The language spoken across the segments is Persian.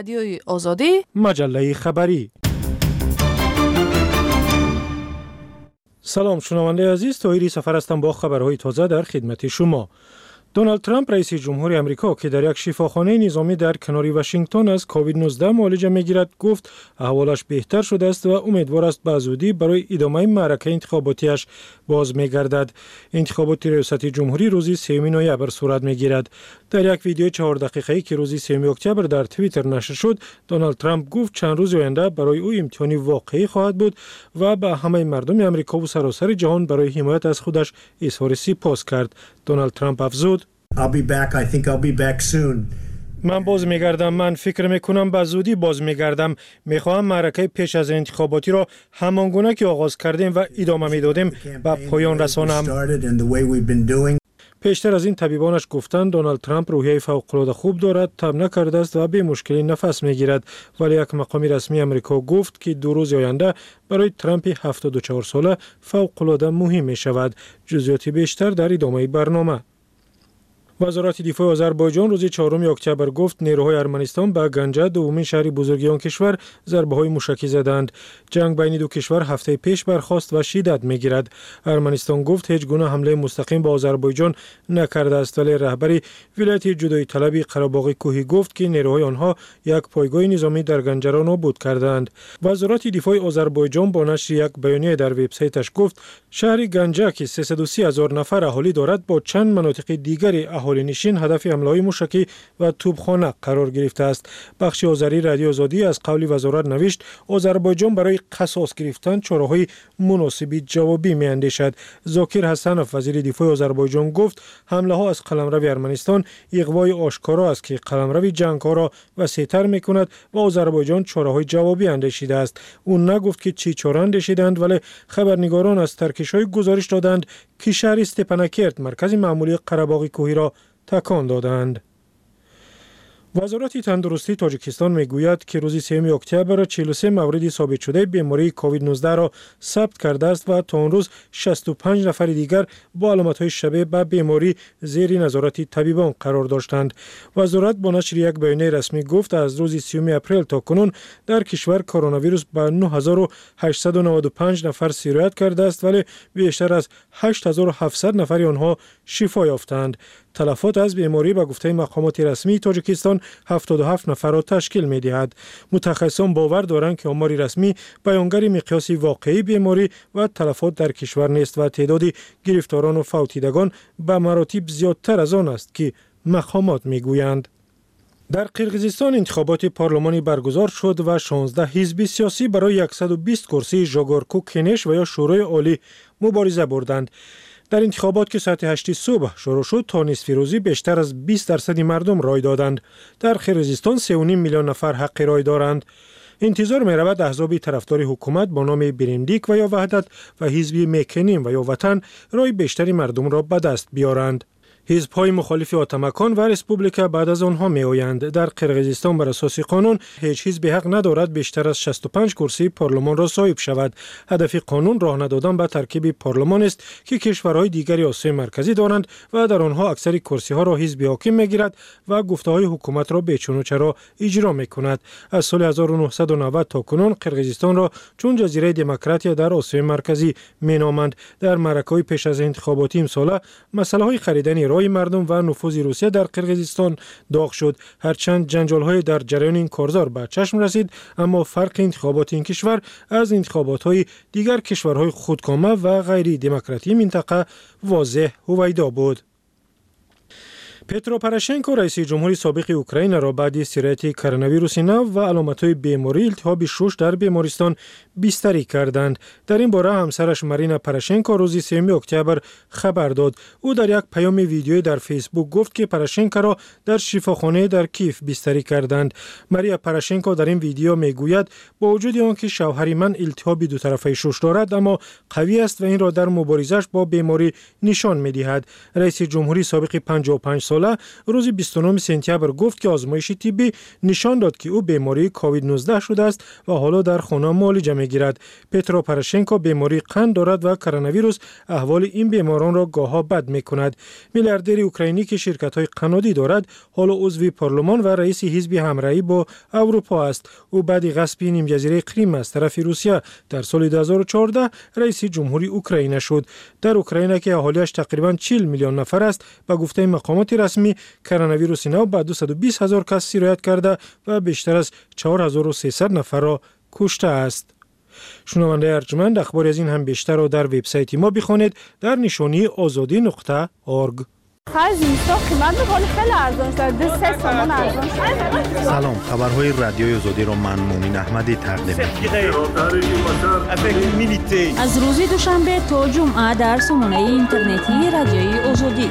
رادیوی آزادی، مجله خبری. سلام شنونده عزیز، طاهری سفر هستم با خبرهای تازه در خدمت شما. دونالد ترامپ رئیس جمهور آمریکا که در یک شفاخانه نظامی در کنار واشنگتن از کووید 19 معالجه می‌گیرد گفت احوالش بهتر شده است و امیدوار است به زودی برای ادامه معرکه انتخاباتیش باز می‌گردد. انتخابات ریاست جمهوری روز 3 نوامبر صورت می‌گیرد. در یک ویدیو 4 دقیقه‌ای که روز 3 اکتبر در توییتر نشر شد، دونالد ترامپ گفت چند روز آینده برای او امتحانی واقعی خواهد بود و به همه مردم آمریکا و سراسر جهان برای حمایت از خودش اظهار سپاس کرد. دونالد ترامپ افزود: I'll be back soon. من باز میگردم. من فکر میکنم به زودی باز میگردم. میخواهم معرکه پیش از انتخاباتی را همانگونه که آغاز کردیم و ادامه میدادیم به پایان رسانم. پیشتر از این طبیبانش گفتند دونالد ترامپ روحیه فوق‌العاده خوب دارد، تب نکرده است و به مشکلی نفس میگیرد، ولی یک مقام رسمی آمریکا گفت که 2 روز آینده برای ترامپ 74 ساله فوق‌العاده مهم می شود. جزئیات بیشتر در ادامه برنامه. وزارت دفاع آذربایجان روز 4 اکتبر گفت نیروهای ارمنستان به گنجه دومین شهر بزرگ آن کشور ضربه‌های موشکی زدند. جنگ بین دو کشور هفته پیش برخاست و شدت می‌گیرد. ارمنستان گفت هیچ گونه حمله مستقیم به آذربایجان نکرده است، ولی رهبر ولایت جدایی طلبی قره‌باغ کوهی گفت که نیروهای آنها یک پایگاه نظامی در گنجه را نابود کردند. وزارت دفاع آذربایجان با نشر یک بیانیه در وبسایتش گفت شهر گنجه که 330,000 نفر اهالی دارد با چند مناطق دیگری اهالی نشین هدف حمله‌های موشکی و توپخانه قرار گرفته است. بخش آذری رادیو آزادی از قول وزارت نوشت آذربایجان برای قصاص گرفتن چاره‌های مناسبی جوابی می‌اندیشد. ذاکر حسنوف وزیر دفاع آذربایجان گفت حمله‌ها از قلمرو ارمنستان اغوای آشکارا است که قلمرو جنگ‌ها را وسیع‌تر می‌کند و آذربایجان چاره‌های جوابی اندیشیده است. او نگفت که چی چاره اندیشیدند، ولی خبرنگاران از ترکش‌های گزارش دادند که شهر استپاناکرت مرکز معمولی قره‌باغ کوهی را تکان دادند. وزارت تندرستی تاجیکستان میگوید که روز 3 اکتبر 43 مورد ثابت شده بیماری کووید 19 را ثبت کرده است و تا اون روز 65 نفر دیگر با علامت‌های شبیه به بیماری زیر نظارت طبیبان قرار داشتند. وزارت با نشر یک بیانیه رسمی گفت از روز 30 اپریل تا کنون در کشور کرونا ویروس به 9895 نفر سیرایت کرده است، ولی بیشتر از 8700 نفر آنها شفا یافتند. تلفات از بیماری به گفته مقامات رسمی تاجیکستان 77 نفر را تشکیل می دهد. متخصصان باور دارند که آمار رسمی بیانگر مقیاس واقعی بیماری و تلفات در کشور نیست و تعداد گرفتاران و فوتیدگان به مراتب زیادتر از آن است که مقامات می گویند. در قرقیزستان انتخابات پارلمانی برگزار شد و 16 حزب سیاسی برای 120 کرسی ژاگارکو کنش و یا شورای عالی مبارزه بردند. در انتخابات که ساعت 8 صبح شروع شد تا نصف روزی بیشتر از 20% مردم رای دادند. در قرقیزستان 3.5 میلیون نفر حق رای دارند. انتظار می رود احزاب طرفدار حکومت با نام برندیک و یا وحدت و حزب میکنیم و یا وطن رای بیشتری مردم را به دست بیارند. حزب‌های مخالف آتمکان و ریسپوبلیکا بعد از آنها می آیند. در قرقیزستان بر اساس قانون هیچ حزبی حق ندارد بیشتر از 65 کرسی پارلمان را صاحب شود. هدف قانون راه ندادن به ترکیب پارلمان است که کشورهای دیگری آسیای مرکزی دارند و در آنها اکثر کرسی‌ها را حزب حاکم می‌گیرد و گفته‌های حکومت را بیچون و چرا اجرا می‌کند. از سال 1990 تا کنون قرقیزستان را چون جزیره دموکراتیا در آسیای مرکزی می‌نامند. در معرکه‌های پیش از انتخاباتی امسال مسائل خریدن رای مردم و نفوذ روسیه در قرقیزستان داغ شد. هرچند جنجال‌های در جریان این کارزار به چشم رسید، اما فرق انتخابات این کشور از انتخابات‌های دیگر کشورهای خودکامه و غیر دموکراتی منطقه واضح هویدا بود. پترو پروشنکو رئیس جمهوری سابق اوکراین را بعد استراحت کرونا ویروس نو و علامت‌های بیماری التهاب شش در بیمارستان بستری کردند. در این باره همسرش مارینا پروشنکو روز 3 اکتبر خبر داد. او در یک پیام ویدیویی در فیسبوک گفت که پروشنکو را در شفاخانه در کیف بستری کردند. ماریا پروشنکو در این ویدیو میگوید با وجود آنکه شوهر من التهاب دو طرفه شش دارد اما قوی است و این را در مبارزش با بیماری نشان می‌دهد. رئیس جمهوری سابق 55 ساله ساله روز 29 سپتامبر گفت که آزمایش طبی نشان داد که او بیماری کووید 19 شده است و حالا در خانه معالجه می‌گیرد. پترو پروشنکو بیماری قند دارد و کرونا ویروس احوال این بیماران را گاه‌ها بد می‌کند. میلیاردر اوکراینی که شرکت‌های قنادی دارد، حالا عضو پارلمان و رئیس حزب همراهی با اروپا است. او بعد غصب نیم جزیره کریم از طرف روسیه در سال 2014 رئیس جمهوری اوکراین شد. در اوکراین که اهالیش تقریباً 40 میلیون نفر است، به گفته مقامات رسمی کرونا ویروس نو به 220,000 کس سیرایت کرده و بیشتر از 4300 نفر را کشته است. شنونده ارجمند، اخبار از این هم بیشتر را در وبسایت ما بخوانید در نشانی azadi.org. سلام، خبرهای رادیوی آزادی را من مومن احمدی تقدیم می‌کنم. از روز دوشنبه تا جمعه در سامانه اینترنتی رادیوی آزادی.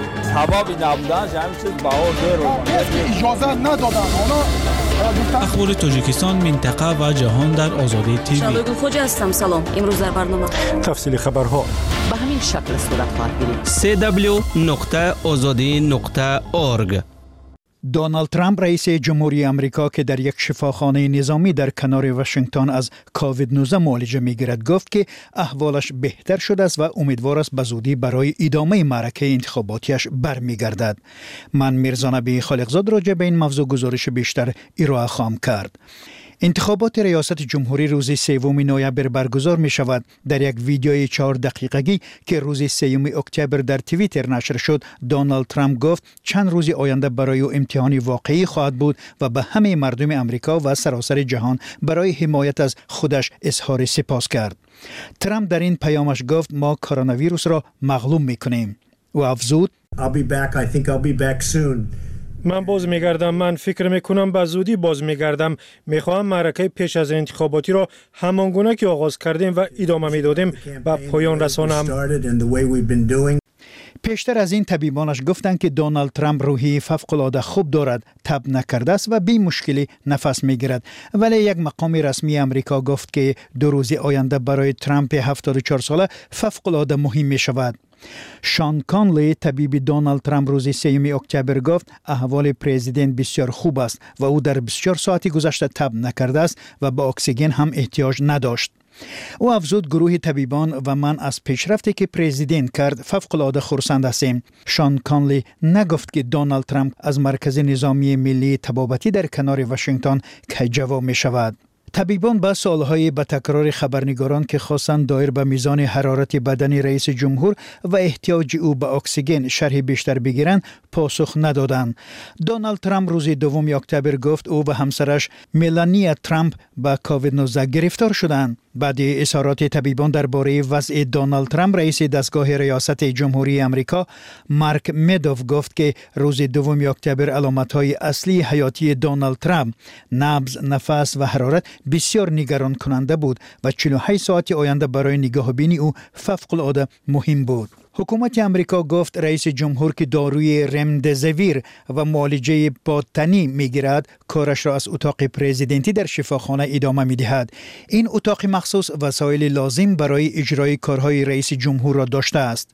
اجازه ندادن اخبار تاجیکستان، منطقه و جهان در آزادی تیوی. شالوگو خوجا هستم. سلام. امروز در برنامه تفصیل خبرها به همین شکل صورت خواهد گرفت. www.azadi.org. دونالد ترامپ رئیس جمهوری آمریکا که در یک شفاخانه نظامی در کنار واشنگتن از کووید 19 معالجه می‌گیرد گفت که احوالش بهتر شده است و امیدوار است به زودی برای ادامه معرکه انتخاباتیش برمیگردد. من میرزا نبی خالقزاد راجع به این موضوع گزارش بیشتر ارائه خواهم کرد. انتخابات ریاست جمهوری روز 3 نوامبر برگزار می شود. در یک ویدیوی 4 دقیقگی که روز 3 اکتبر در توییتر نشر شد، دونالد ترامپ گفت چند روز آینده برای او امتحانی واقعی خواهد بود و به همه مردم امریکا و سراسر جهان برای حمایت از خودش اظهار سپاس کرد. ترامپ در این پیامش گفت ما کرونا ویروس را مغلوب می کنیم. و افزود من باز میگردم. من فکر میکنم به زودی باز میگردم. میخواهم معرکه پیش از انتخاباتی را همانگونه که آغاز کردیم و ادامه میدادیم به پایان رسانم. پیشتر از این طبیبانش گفتند که دونالد ترامپ روحی فوق‌العاده خوب دارد، تب نکرده است و بی مشکلی نفس میگیرد. ولی یک مقام رسمی آمریکا گفت که 2 روز آینده برای ترامپ 74 ساله فوق‌العاده مهم می شود. شان کانلی طبیب دونالد ترامپ روز 3 اکتبر گفت احوال پرزیدنت بسیار خوب است و او در 24 ساعت گذشته تب نکرده است و به اکسیژن هم احتیاج نداشت. او افزود گروه طبیبان و من از پیشرفتی که پرزیدنت کرد فوق‌العاده خرسند هستیم. شان کانلی نگفت که دونالد ترامپ از مرکز نظامی ملی طبابتی در کنار واشنگتن کی جواب می شود. طبیبان با سالهای به تکرار خبرنگاران که خواستند دایر به میزان حرارت بدن رئیس جمهور و احتیاج او به اکسیژن شرح بیشتر بگیرند پاسخ ندادند. دونالد ترامپ روز 2 اکتبر گفت او و همسرش ملانیا ترامپ با کووید 19 گرفتار شدند. بعد اظهارات طبیبان درباره وضع دونالد ترامپ، رئیس دستگاه ریاست جمهوری آمریکا مارک مدوف گفت که روز 2 اکتبر علامت‌های اصلی حیاتی دونالد ترامپ، نبض، نفس و حرارت بسیار نگران کننده بود و 48 ساعت آینده برای نگاهبینی او فوق‌العاده مهم بود. حکومت امریکا گفت رئیس جمهور که داروی رمدزویر و معالجه بادتنی میگیرد کارش را از اتاق پرزیدنتی در شفاخانه ادامه میدهد. این اتاق مخصوص وسایل لازم برای اجرای کارهای رئیس جمهور را داشته است.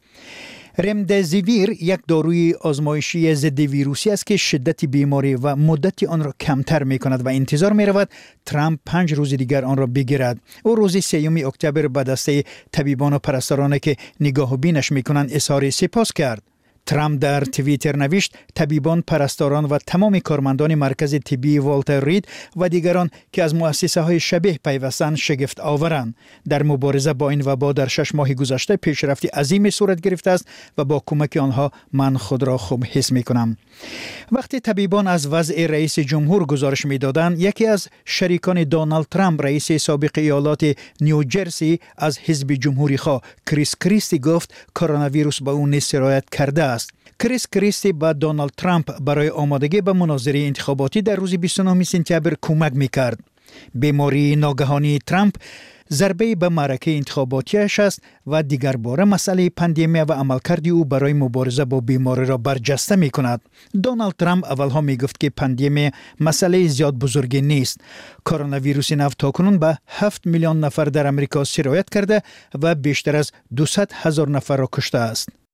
رمدزویر یک داروی آزمایشی ضد ویروسی است که شدت بیماری و مدت آن را کمتر می کند و انتظار می رود ترامپ 5 روز دیگر آن را بگیرد. او روز 3 اکتبر به دسته طبیبان و پرستارانی که نگاه بینش می کنند اظهار سپاس کرد. ترامپ در توییتر نوشت طبیبان، پرستاران و تمام کارمندان مرکز طبی والتر رید و دیگران که از مؤسسه های شبیه پیوستند شگفت آورند. در مبارزه با این وبا در 6 ماه گذشته پیشرفتی عظیمی صورت گرفته است و با کمک آنها من خود را خوب حس می کنم. وقتی طبیبان از وضع رئیس جمهور گزارش می دادند، یکی از شریکان دونالد ترامپ، رئیس سابق ایالات نیوجرسی از حزب جمهوری خواه کریس کریستی گفت کرونا ویروس به او سرایت کرده است. کریس کریستی با دونالد ترامپ برای آمادگی به مناظره انتخاباتی در روز 29 سپتامبر کمک می‌کرد. بیماری ناگهانی ترامپ ضربه به معرکه انتخاباتیش است و دیگر باره مسئله پاندمی و عملکرد او برای مبارزه با بیماری را برجسته می کند. دونالد ترامپ اولها می گفت که پاندمی مسئله زیاد بزرگی نیست. کرونا ویروس نو تاکنون به 7 میلیون نفر در امریکا سرایت کرده و بیشتر از 200,000 نفر را کشته است.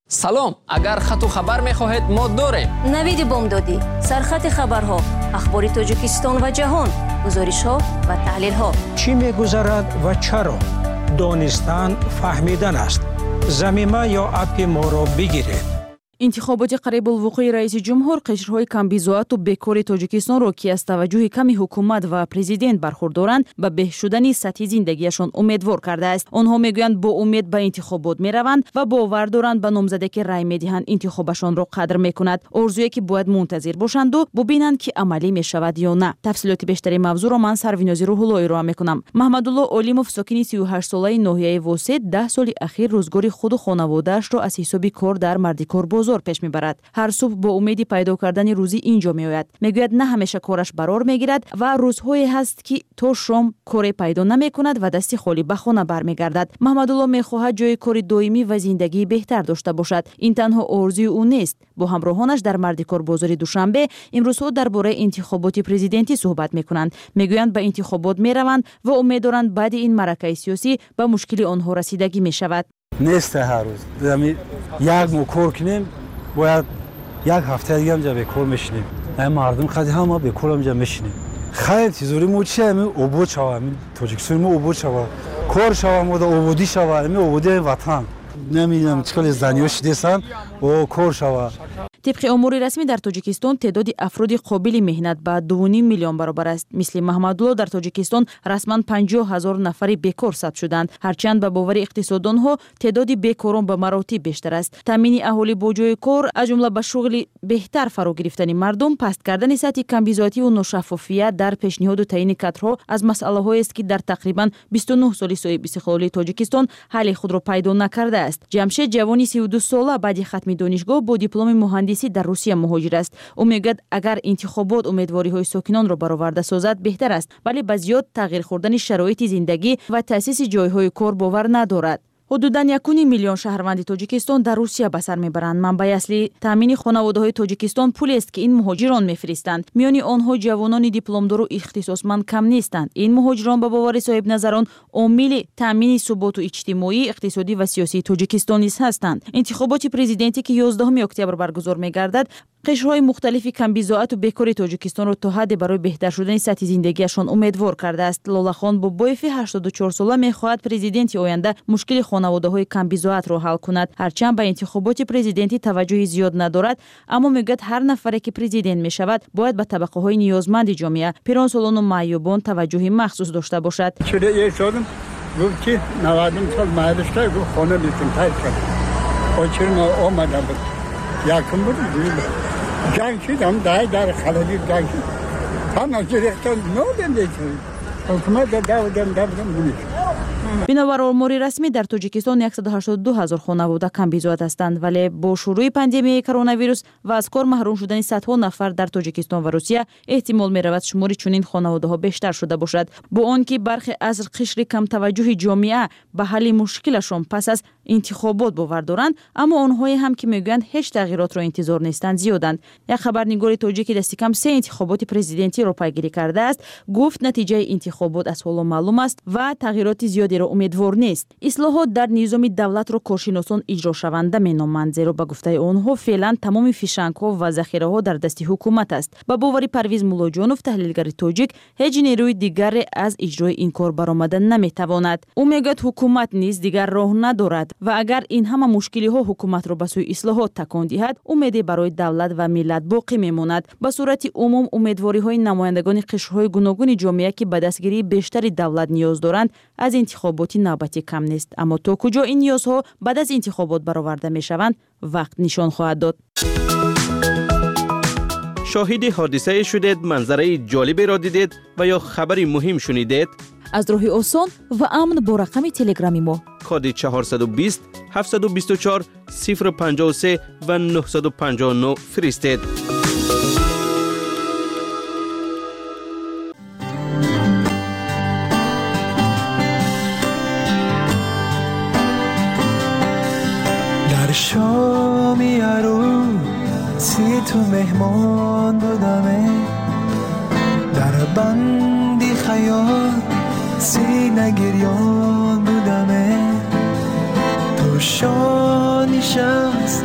салом, агар хату хабар мехоҳед мо дорем. навиди бомдодӣ, сархати хабарҳо, ахбори Тоҷикистон ва ҷаҳон, гузоришҳо ва таҳлилҳо. чӣ мегузарад ва чаро? донистан фаҳмидан аст. замима ё апи моро бигиред. интихоботи қарибулвуқӯи раиси ҷумҳур қишрҳои камбизоату бекори Тоҷикистонро ки аз таваҷҷӯҳи ками ҳукумат ва президент бархурдоранд ба беҳ шудани сатҳи зиндагиашон умедвор кардааст. онҳо мегӯянд бо умед ба интихобот мераванд ва бовар доранд ба номзаде ки рай медиҳанд интихобашонро қадр мекунад. орзуе ки бояд мунтазир бошанду бубинанд ки амалӣ мешавад ё на. тафсилоти бештари мавзӯъро ман Сарвинози Рӯҳулло ироа мекунам. Маҳмадулло Олимов сокини 38-солаи ноҳияи Восед 10 соли ахир рӯзгори худу хонаводаашро аз ҳисоби кор дар Мардикор бозор пеш мебарад. ҳар субҳ бо умеди пайдо кардани рӯзӣ инҷо меояд. мегӯяд на ҳамеша кораш барор мегирад ва рӯзҳое ҳаст ки то шом коре пайдо намекунад ва дасти холӣ ба хона бармегардад. маҳмадулло мехоҳад ҷои кори доимӣ ва зиндагии беҳтар дошта бошад. ин танҳо орзуи ӯ нест. бо ҳамроҳонаш дар Мардикор бозори Душанбе имрӯзҳо дар бораи интихоботи президентӣ суҳбат мекунанд. мегӯянд ба интихобот мераванд ва умед доранд баъди ин маъракаи сиёсӣ ба мушкили онҳо расидагӣ мешавад. нест ҳар рӯз як мо кор кунем бояд як ҳафта дигам ҷа бекор мешинем. мардум хади ҳама бекорам ҷа мешинем. хайр тизори мо чи обод шава, Тоҷикистони мо обод шава, кор шава, мода ободӣ шава, ободии ватан. намедонам чӣ қадр заниҳо шидесан о кор шава. طبق امور رسمی در تاجیکستان تعداد افراد قابل مهنت به 2.5 میلیون برابر است. مثل محمدالله در تاجیکستان رسما 50,000 نفر بیکار ثبت شدند. هرچند به باور اقتصاددانها تعداد بیکاران به مراتب بیشتر است. تامین اهالی با جای کار از جمله به شغل بهتر فرا گرفتن مردم، پست کردن سطح کمبیزاتی و ناشفافیت در پیشنهاد و تعیین کادرها از مسئله‌هایی است که در تقریبا 29 سال صاحب استقلالی تاجیکستان حل خود را پیدا نکرده است. جمشید جوانی 32 ساله بعد ختم دانشگاه با دیپلم مهندسی در روسیه مهاجر است. او میگوید اگر انتخابات امیدواری‌های ساکنان را برآورده سازد بهتر است، ولی به زیاد تغییر خوردن شرایط زندگی و تأسیس جای‌های کار باور ندارد. حدوداً 1 میلیون شهروند تاجیکستان در روسیه به سر میبرند. منبع اصلی تامین خانواده‌های تاجیکستان پولی است که این مهاجران میفرستند. میان آنها جوانان دیپلمدار و اختصاصمند کم نیستند. این مهاجران به باور صاحب نظران عامل تامین ثبات اجتماعی، اقتصادی و سیاسی تاجیکستان نیز هستند. انتخابات پرزیدنتی که 11 اکتبر برگزار می‌گردد قشرهای مختلفی کمبیزاعت و بیکاری تاجیکستان را تا حدی برای بهتر شدن سطح زندگیشان امیدوار کرده است. لالخان با بایف 84 ساله می‌خواهد پرزیدنت آینده مشکل خانواده‌های کمبیزاعت را حل کند. هرچند به انتخابات پرزیدنتی توجهی زیاد ندارد، اما میگوید هر نفری که پرزیدنت میشود باید به طبقه‌های نیازمند جامعه، پیرانسالان و معیوبان توجهی مخصوص داشته باشد. چه شدم گفت که 90 سال مهرشته گفت خانه لیتون تایید کرد. آچرم آمده بود. یکم بود جنگ شدم در خلجی جنگ شد. تنها گرفتن نودم دیگه. حکومت دادم بودش. بنابر آمار رسمی در تاجیکستان 182,000 خانواده کمبیزاعت هستند، ولی با شروع پاندمی کرونا ویروس و از کار محروم شدن صدها نفر در تاجیکستان و روسیه احتمال می‌رود شمار چنین خانواده‌ها بیشتر شده باشد. با آنکه برخی از قشر کم توجه جامعه به حل مشکلشان پس از انتخابات باور دارند، اما آنهایی هم که میگویند هیچ تغییرات را انتظار نیستند زیادند. یک خبرنگار تاجیکی دست کم 3 انتخابات پرزیدنتی را پیگیری کرده است، گفت نتیجه انتخابات از حالا معلوم است و تغییرات زیادی را امیدوار نیست. اصلاحات در نظام دولت را کارشناسان اجرا شونده مینامند، زیرا به گفته آنها فعلا تمام فیشنگ‌ها و ذخیره‌ها در دست حکومت است. با باور پرویز مولاجانوف تحلیلگر تاجیک، هیچ نیروی دیگر از اجرای این کار برآمدن نمیتواند. او میگوید حکومت نیز دیگر راه ندارد و اگر این همه مشکلی‌ها حکومت را به سوی اصلاحات تکان دهد، امیدی برای دولت و ملت باقی میماند. به صورت عموم امیدواری‌های نمایندگان قشرهای گوناگون جامعه که به دستگیری بیشتری دولت نیاز دارند از انتخابات نوبتی کم نیست، اما تا کجا این نیازها بعد از انتخابات برآورده میشوند وقت نشان خواهد داد. شاهد حادثه شدید، منظره جالبی را دیدید و یا خبری مهم شنیدید؟ از راه آسان و امن با رقم تلگرامی ما کد 420 724 053 و 959 فرستید. در شامی عروسی تو مهمان بودمه، در بندی خیال سینه گریان بودمه، تو شانی شست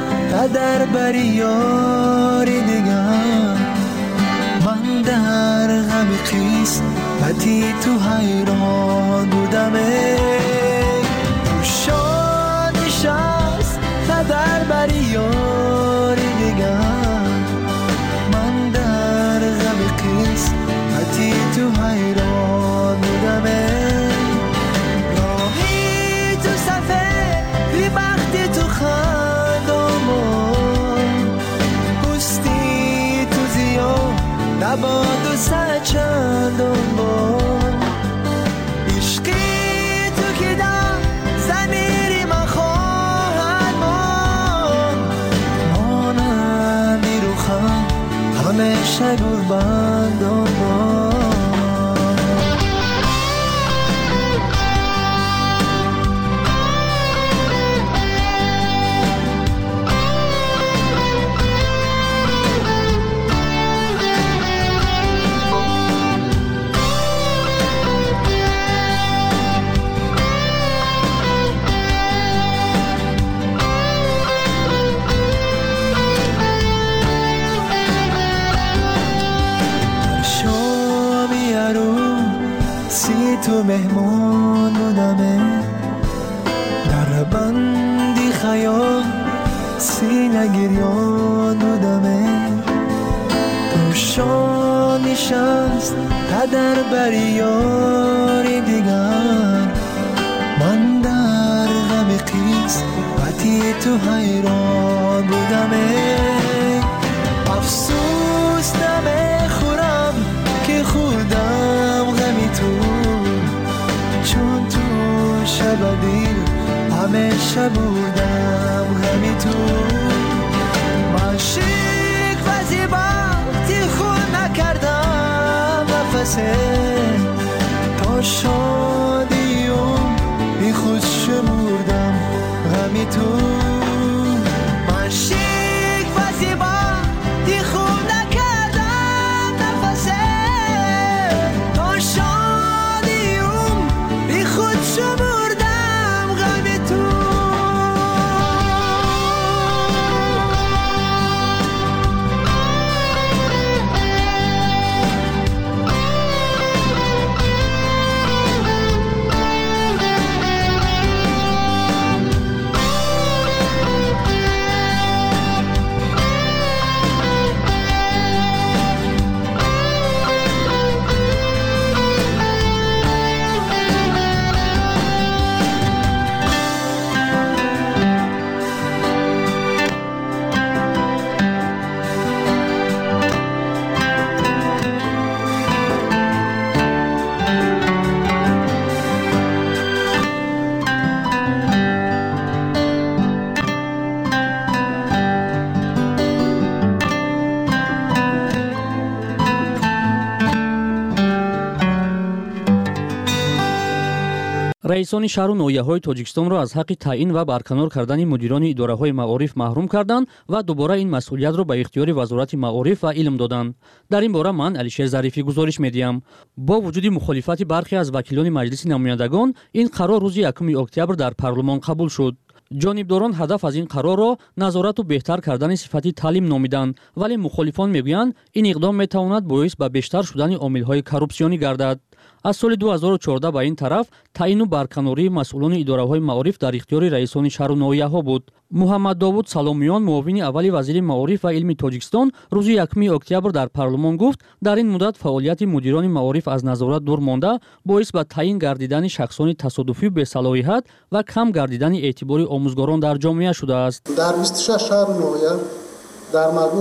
در بری یاری دیگر من در غم قسمتی تو حیران بودم شاد نشست در بری یاری دیگر من در غم قسمتی تو حیران بودم راهی تو صفحه بی بختی تو نباد و سچندان با عشقی تو که در زمیری من خواهد مانندی رو خم همیشه گربندان با تو مهمان بودمه در بندی خیال سینه گریان بودمه تو شان نشست تا در بری یاری دیگر من در غم قسمتی تو حیران بودمه افسوس نمیخورم که خودم غمی تو چون تو شب دیر همیشه بودم غمی تو من شیک و زیباتی خود نکردم نفسه تا شادیم بی خود شمردم غمی تو من شیک و زیباتی خود نکردم نفسه تا شادیم بی خود شمردم غمی تو раисони шаҳру ноҳияҳои тоҷикистонро аз ҳаққи таъин ва барканор кардани мудирони идораҳои маориф маҳрум карданд ва дубора ин масъулиятро ба ихтиёри вазорати маориф ва илм доданд. дар ин бора ман Алишер Зарифӣ гузориш медиҳам. бо вуҷуди мухолифати бархе аз вакилони маҷлиси намояндагон ин қарор рӯзи 1 октябр дар парлумон қабул шуд. ҷонибдорон ҳадаф аз ин қарорро назорату беҳтар кардани сифати таълим номиданд, вале мухолифон мегӯянд ин иқдом метавонад боис ба бештар шудани омилҳои коррупсионӣ гардад. аз соли 2014 ба ин тараф таъину барканории масъулони идораҳои маориф дар ихтиёри раисони шаҳру ноҳияҳо буд. муҳаммад Довуд Саломиён, муовини аввали вазири маориф ва илми Тоҷикистон, рӯзи 1 октябр дар парлумон гуфт, дар ин муддат фаъолияти мудирони маориф аз назорат дур монда боис ба таъин гардидани шахсони тасодуфӣ бесалоҳият ва кам гардидани эътибори омӯзгорон дар ҷомеа шудааст. дар 26 шаҳру ноҳия дар маҷмӯъ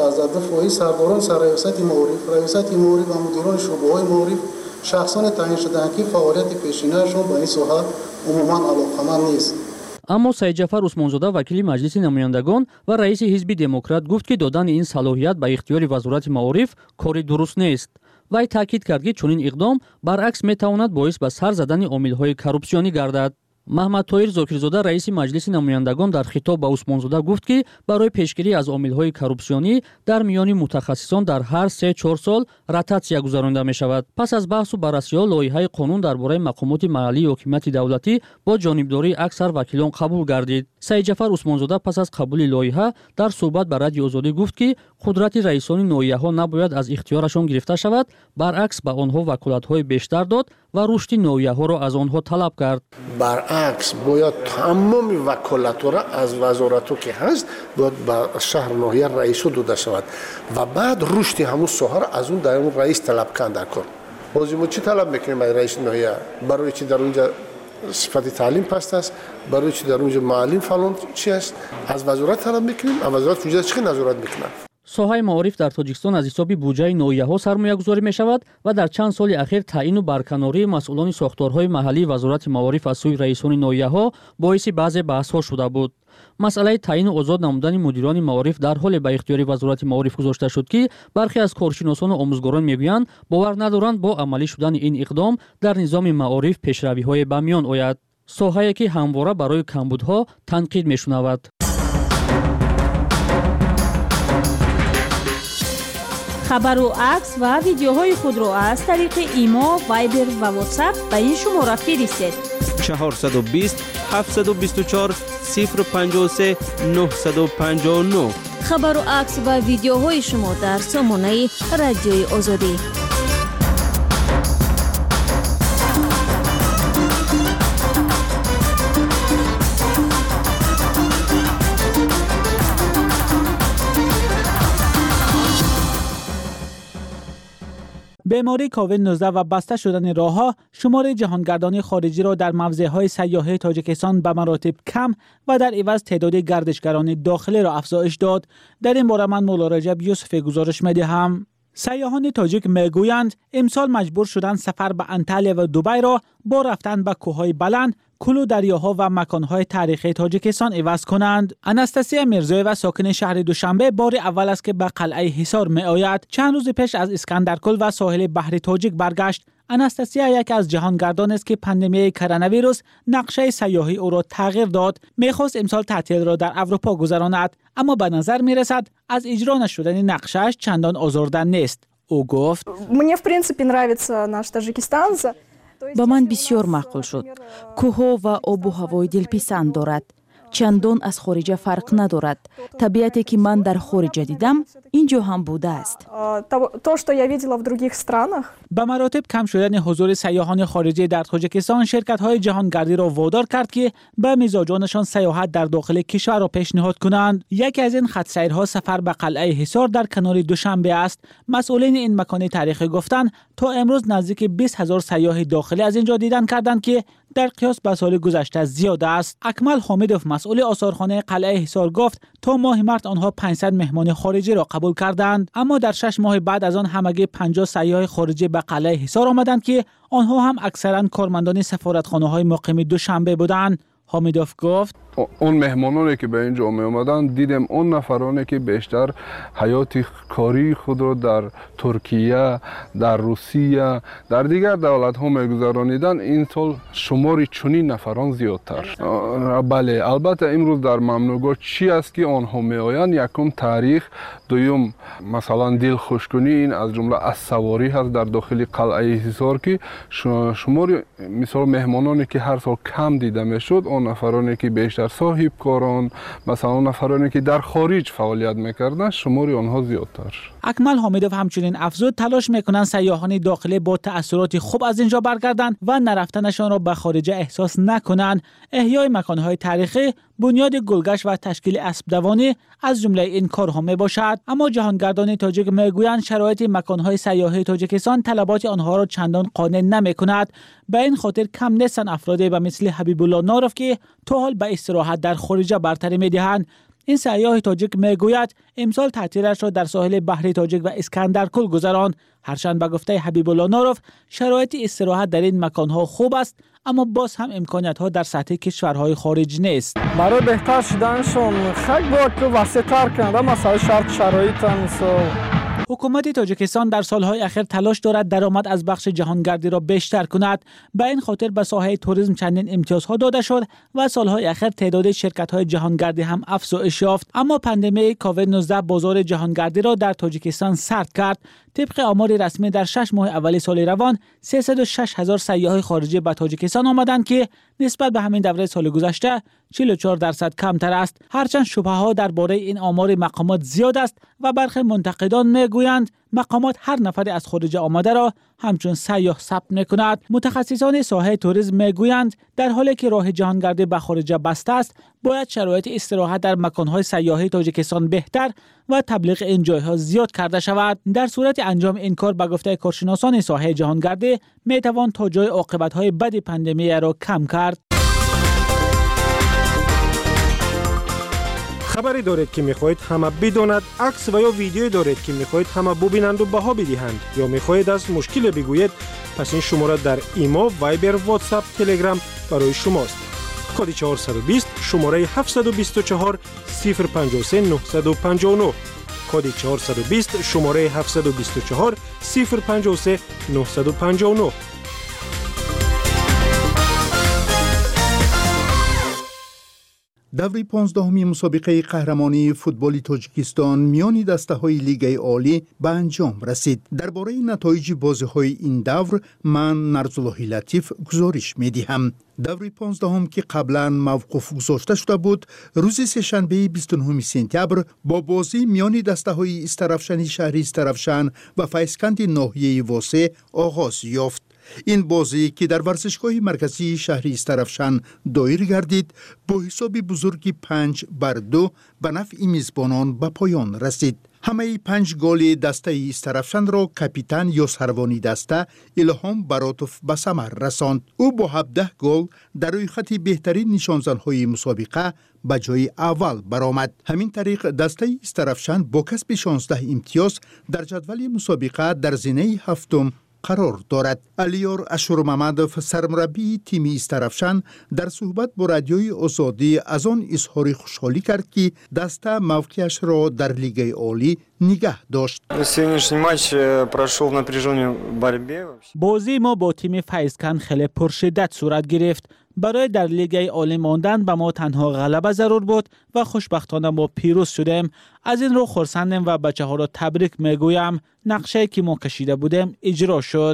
38 сардорон сарраёсати маориф, раёсати маориф ва мудирони шӯъбаҳои маориф шахсоне таъин шудаанд ки фаъолияти пешинаашон ба ин соҳа умуман алоқаманд нест. аммо Саидҷафар Усмонзода, вакили маҷлиси намояндагон ва раиси ҳизби демократ гуфт, ки додани ин салоҳият ба ихтиёри вазорати маориф кори дуруст нест. вай таъкид кард, ки чунин иқдом баръакс метавонад боис ба сар задани омилҳои коррупсионӣ гардад. محمد طاهر زاکرزاده رئیس مجلس نمایندگان در خطاب به عثمانزاده گفت که برای پیشگیری از عامل‌های کورپسیونی در میان متخصصان در هر 3-4 سال رتاتسیا گذرانده می‌شود. پس از بحث و بررسی لایحه قانون درباره مقامات محلی حکومت دولتی با جانبداری اکثر وکیلان قبول گردید. سعید جعفر عثمانزاده پس از قبول لایحه در صحبت با رادیو آزادی گفت که قدرت رئیسان ناحیه‌ها نباید از اختیارشان گرفته شود، برعکس به آنها وکالت‌های بیشتر داد و رشد ناحیه‌ها را از آنها طلب کرد. برعکس باید تمام وکالت‌ها را از وزارت‌ها که هست باید به شهر ناحیه رئیس داده شود و بعد رشد همون ساحه را از اون در اون رئیس طلب کردن در کار. بازی ما چی طلب می‌کنیم برای رئیس ناحیه؟ برای چی در اونجا صفت تعلیم پست است، برای چی در اونجا معلم فلان چی است؟ از وزارت طلب می‌کنیم، از وزارت اونجا چی نظارت می‌کنه؟ ساحه معارف در تاجیکستان از حساب بودجه ناحیه‌ها سرمایه‌گذاری می‌شود و در چند سال اخیر تعیین و برکناری مسئولان ساختارهای محلی وزارت معارف از سوی رئیسان ناحیه‌ها باعث بعضی بحث‌ها شده بود. مسئله تعیین و آزاد نمودن مدیران معارف در حال به اختیار وزارت معارف گذاشته شد که برخی از کارشناسان و آموزگاران میگویند باور ندارند با عملی شدن این اقدام در نظام معارف پیشروی‌های به میان آید. ساحه‌ای که همواره برای کمبودها تنقید می‌شنود. خبر و عکس و ویدیوهای خود را از طریق ایما، وایبر و واتساپ به این شماره فرستید. 420 724 053 959. خبر و عکس و ویدیوهای شما در سامانه رادیوی آزادی. بیماری کووید 19 و بسته شدن راه‌ها شمار جهانگردان خارجی را در موضع‌های سیاحی تاجیکستان به مراتب کم و در عوض تعداد گردشگران داخلی را افزایش داد. در این باره من مولا رجب یوسفی گزارش می‌دهم. سیاحان تاجیک میگویند امسال مجبور شدند سفر به انطالیا و دبی را با رفتن به کوههای بلند، کلو دریاها و مکانهای تاریخی تاجیکستان عوض کنند. اناستاسیا میرزایوا ساکن شهر دوشنبه بار اول است که به قلعه حصار می آید. چند روز پیش از اسکندرکل و ساحل بحر تاجیک برگشت. اناستاسیا یکی از جهانگردان است که پاندمی کرونا ویروس نقشه سیاحی او را تغییر داد. میخواست امسال تعطیل را در اروپا گذراند، اما به نظر میرسد از اجرا نشدن نقشه‌اش چندان آزرده نیست. او گفت: Мне в принципе нравится наш Таджикистан. با من بسیار معقول شد. کوه و آب و هوای دلپسند دارد. چندان از خارج فرق ندارد. طبیعتی که من در خارج دیدم اینجا هم بوده است. То, что я видела в других странах. به مراتب کم شدن حضور سیاحان خارجی در تاجیکستان شرکت‌های جهانگردی را وادار کرد که به مزاجانشان سیاحت در داخل کشور را پیشنهاد کنند. یکی از این خط سیرها سفر به قلعه حصار در کنار دوشنبه است. مسئولین این مکان تاریخی گفتند تا امروز نزدیک 20,000 سیاح داخلی از اینجا دیدن کردند که در قیاس به سال گذشته زیاد است. اکمل حامدوف مسئول آثارخانه قلعه حصار گفت تا ماه مارس آنها 500 مهمان خارجی را قبول کردند، اما در 6 ماه بعد از آن همگی 50 سیاح خارجی به قلعه حصار آمدند که آنها هم اکثرا کارمندان سفارتخانه‌های مقیم دوشنبه بودند. حامدوف گفت: اون مهمانانی که به اینجا می آمدن دیدم اون نفرانی که بیشتر حیات کاری خود را در ترکیه، در روسیه، در دیگر دولت ها می گذرانیدن. این سال شماری چنین نفران زیادتر. بله، البته امروز در ممنوعگاه چی است که آنها می آیند؟ یکم تاریخ، دوم مثلا دل خوشکنی، این از جمله از سواری هست در داخل قلعه حصار که شماری مثلا مهمانانی که هر سال کم دیده می شد، اون نفرانی که بیشتر صاحب کاران، مثلا نفرانی که در خارج فعالیت میکردن، شماری آنها زیادتر. اکمل حامدوف همچنین افزود تلاش میکنند سیاحان داخلی با تأثیرات خوب از اینجا برگردند و نرفتنشان را به خارج احساس نکنند. احیای مکانهای تاریخی، بنیاد گلگشت و تشکیل اسب دوانی از جمله این کارها می باشد. اما جهانگردان تاجیک میگویند شرایط مکانهای سیاحی تاجیکستان طلبات آنها را چندان قانع نمیکند. به این خاطر کم نیستند افرادی به مثل حبیب الله ناروف که تا حال به استراحت در خارج برتری میدهند. این سیاح تاجیک میگوید امسال تعطیلش را در ساحل بحر تاجیک و اسکندرکل گذراند. هرچند به گفته حبیب الله ناروف شرایط استراحت در این مکانها خوب است، اما باز هم امکانیت‌ها در سطح کشورهای خارج نیست. برای بهتر شدنشون خیلی باید که وسیع‌تر کنند، مثلا شرایط هم حکومت تاجیکستان در سالهای اخیر تلاش دارد درآمد از بخش جهانگردی را بیشتر کند. به این خاطر به ساحه توریسم چندین امتیازها داده شد و سالهای اخیر تعداد شرکت‌های جهانگردی هم افزایش یافت. اما پاندمی کووید 19 بازار جهانگردی را در تاجیکستان سرد کرد. طبق آمار رسمی در 6 ماه اول سال روان 306,000 سیاح خارجی به تاجیکستان آمدند که نسبت به همین دوره سال گذشته 44% کمتر است. هرچند شبهه‌ها درباره این آمار مقامات زیاد است و برخی منتقدان میگویند مقامات هر نفری از خارج آمده را همچون سیاح ثبت می‌کند. متخصصان ساحه توریسم میگویند در حالی که راه جهانگردی به خارج بسته است، باید شرایط استراحت در مکان‌های سیاحی تاجیکستان بهتر و تبلیغ این جای‌ها زیاد کرده شود. در صورت انجام این کار به گفته کارشناسان ساحه جهانگردی میتوان تا جای عاقبت‌های بد پاندمی را کم کرد. خبری دارید که میخواهید همه بداند، عکس و یا ویدیویی دارید که میخواهید همه ببینند و بها بدهند، یا میخواهید از مشکل بگویید، پس این شماره در ایما، وایبر، واتساپ، تلگرام برای شماست. کد 420 شماره 724 053 959. کد 420 شماره 724 053 959. دوره 15 مسابقه قهرمانی فوتبال تاجیکستان میان دسته‌های لیگ عالی به انجام رسید. درباره نتایج بازی‌های این دور من نرزالله لطیف گزارش می‌دهم. دوره 15 که قبلا موقوف گذاشته شده بود، روز سه‌شنبه 29 سپتامبر با بازی میان دسته‌های استرافشان شهری استرافشان و فیضکند ناحیه واسه آغاز یافت. این بازی که در ورزشگاه مرکزی شهری استرافشان دایر گردید با حساب بزرگی 5-2 به نفع میزبانان به پایان رسید. همه 5 گل دسته استرافشان را کاپیتان یا سروانی دسته الهام براتوف به ثمر رساند. او با 17 گل در روی خط بهترین نشانزن‌های مسابقه به جای اول برآمد. همین طریق دسته استرافشان با کسب 16 امتیاز در جدول مسابقه در زینه هفتم قرار دارد. علیار اشورممدوف سرمربی تیم استرافشان در صحبت با رادیوی آزادی از آن اظهار خوشحالی کرد که دسته موقعش را در لیگ عالی نگه داشت. بازی ما با تیم فیضکند خیلی پرشدت صورت گرفت. برای در لیگ عالی ماندن به ما تنها غلبه ضرور بود و خوشبختانه ما پیروز شدیم. از این رو خرسندیم و بچه ها را تبریک میگویم. نقشه که ما کشیده بودیم اجرا شد.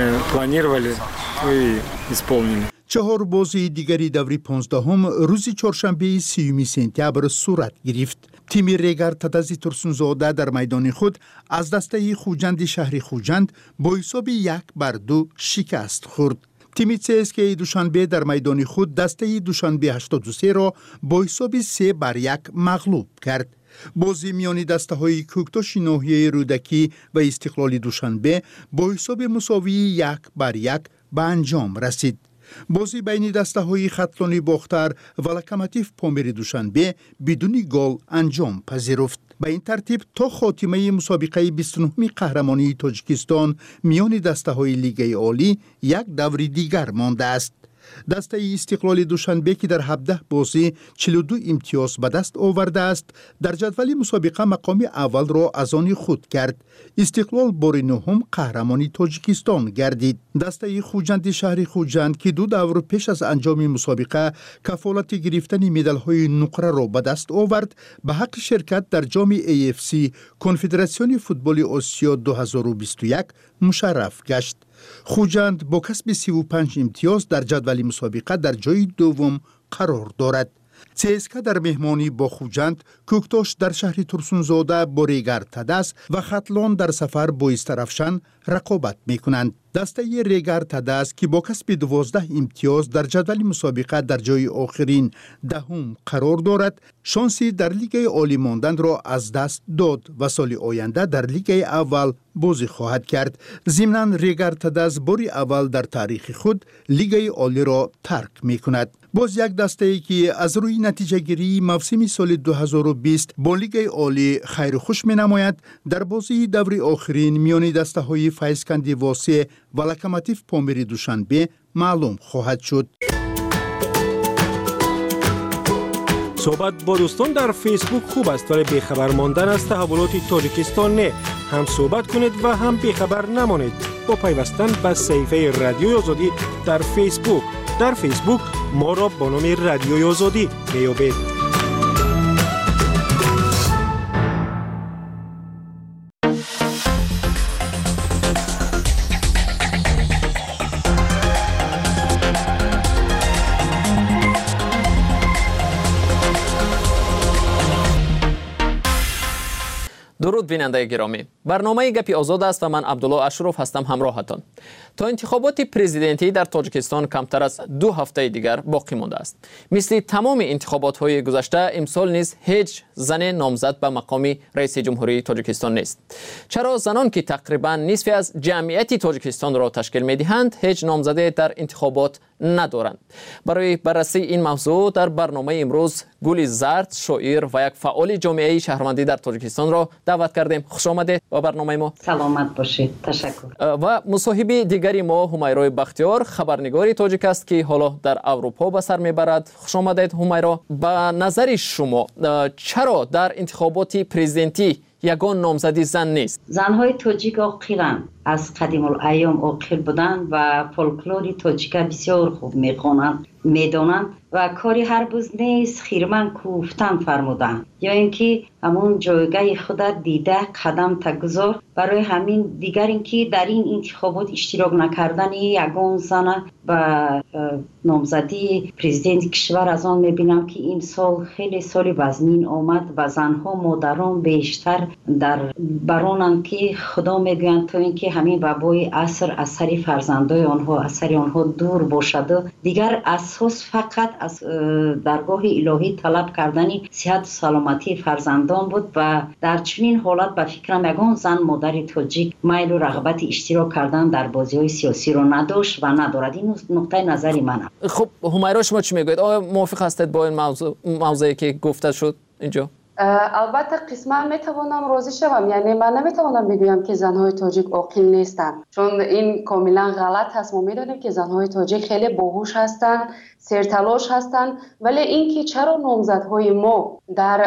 4 بازی دیگری دوره 15 روز چهارشنبه 30 سپتامبر صورت گرفت. تیم ریگر تدازی ترسونزاده در میدان خود از دسته خوجند شهری خوجند با حساب 1-2 شکست خورد. تیم CSKA دوشنبه در میدان خود دسته دوشنبه 83 را با حساب 3-1 مغلوب کرد. بازی میان دسته‌های کوکتاش ناحیه رودکی و استقلال دوشنبه با حساب مساوی 1-1 به انجام رسید. بازی بین دسته‌های خطلانی باختر و لوکوموتیو پامیر دوشنبه بدون گل انجام پذیرفت. به این ترتیب تا خاتمه مسابقه 29 قهرمانی تاجیکستان میان دسته‌های لیگ عالی یک دوره دیگر مانده است. دسته استقلال دوشنبه که در 17 بازی 42 امتیاز به دست آورده است، در جدول مسابقه مقام اول را از آن خود کرد. استقلال بار نهم قهرمانی تاجیکستان گردید. دسته خوجند شهری خوجند که 2 دور پیش از انجام مسابقه کفالت گرفتن مدال‌های نقره را به دست آورد، به حق شرکت در جام AFC کنفدراسیون فوتبال آسیا 2021 مشرف گشت. خوجند با کسب 35 امتیاز در جدول مسابقه در جای دوم قرار دارد. CSKA در مهمانی با خوجند، کوکتاش در شهر ترسونزاده با ریگر تداس و خطلان در سفر با استرافشان رقابت می کنند. دسته ریگر تداس که با کسب 12 امتیاز در جدول مسابقه در جای آخرین دهم قرار دارد، شانسی در لیگ عالی ماندن را از دست داد و سال آینده در لیگ اول بازی خواهد کرد. ضمناً ریگر تداس باری اول در تاریخ خود لیگ عالی را ترک می کند. باز یک دسته ای که از روی نتیجه گیری موسم سال 2020 با لیگ عالی خیر خوش می نماید، در بازی دوره آخرین میان دسته های فیضکند واسه و لوکوموتیو پامیر دوشنبه معلوم خواهد شد. صحبت با دوستان در فیسبوک خوب است، ولی بیخبر ماندن از تحولات تاجیکستان نه. هم صحبت کنید و هم بیخبر نمانید با پیوستن به صفحه رادیوی آزادی در فیسبوک. در فیسبوک ما را با نام رادیوی آزادی میابید. درود بیننده گرامی، برنامه گپی آزاد است و من عبدالله اشرف هستم همراهتان. تا انتخابات پرزیدنتی در تاجیکستان کمتر از 2 هفته دیگر باقی مانده است. مثل تمام انتخابات های گذشته امسال نیز هیچ زن نامزد به مقام رئیس جمهوری تاجیکستان نیست. چرا زنان که تقریبا نصف از جمعیت تاجیکستان را تشکیل می‌دهند هیچ نامزده در انتخابات ندارند؟ برای بررسی این موضوع در برنامه امروز گل زرد، شاعر و یک فعال جامعه شهروندی در تاجیکستان را دعوت کردیم. خوش آمدید به برنامه ما. سلامت باشید. تشکر. و مصاحبه دیگری ما همیرا بختیار، خبرنگاری تاجیک است که حالا در اروپا به سر میبرد. خوش آمدید همیرا. به نظر شما چرا در انتخابات پرزیدنتی یگان نامزدی زن نیست؟ زنهای تاجیک عاقلند، از قدیم الایام عاقل بودند و فولکلوری تاجیک بسیار خوب میخوانند، میدانند و کاری هر روز نیست خیرمن کوفتن فرمودند، یا اینکه همون جایگاه خود دیده قدم تگذار. برای همین دیگر اینکه در این انتخابات اشتراک نکردن یگان زن و نامزدی پرزیدنت کشور از آن میبینم که این سال خیلی سال وزنین آمد و زنها مادران بیشتر در برانند که خدا میگویند تا اینکه همین وبای عصر از سر فرزندای آنها از سر آنها دور باشد. دیگر اساس فقط از درگاه الهی طلب کردن صحت و سلامتی فرزندان بود و در چنین حالت به فکرم یگان زن مادر تاجیک میل و رغبت اشتراک کردن در بازی‌های سیاسی رو نداشت و ندارد. این نقطه نظری منه. خب همیرا شما چی میگوید؟ آیا موافق هستید با این موضوعی که گفته شد اینجا؟ البته قسما میتوانم راضی شوم، یعنی من نمیتوانم بگویم که زنهای تاجیک عاقل نیستند، چون این کاملا غلط هست. ما میدونیم که زنهای تاجیک خیلی باهوش هستند، سرتلاش هستند، ولی اینکه چرا نامزدهای ما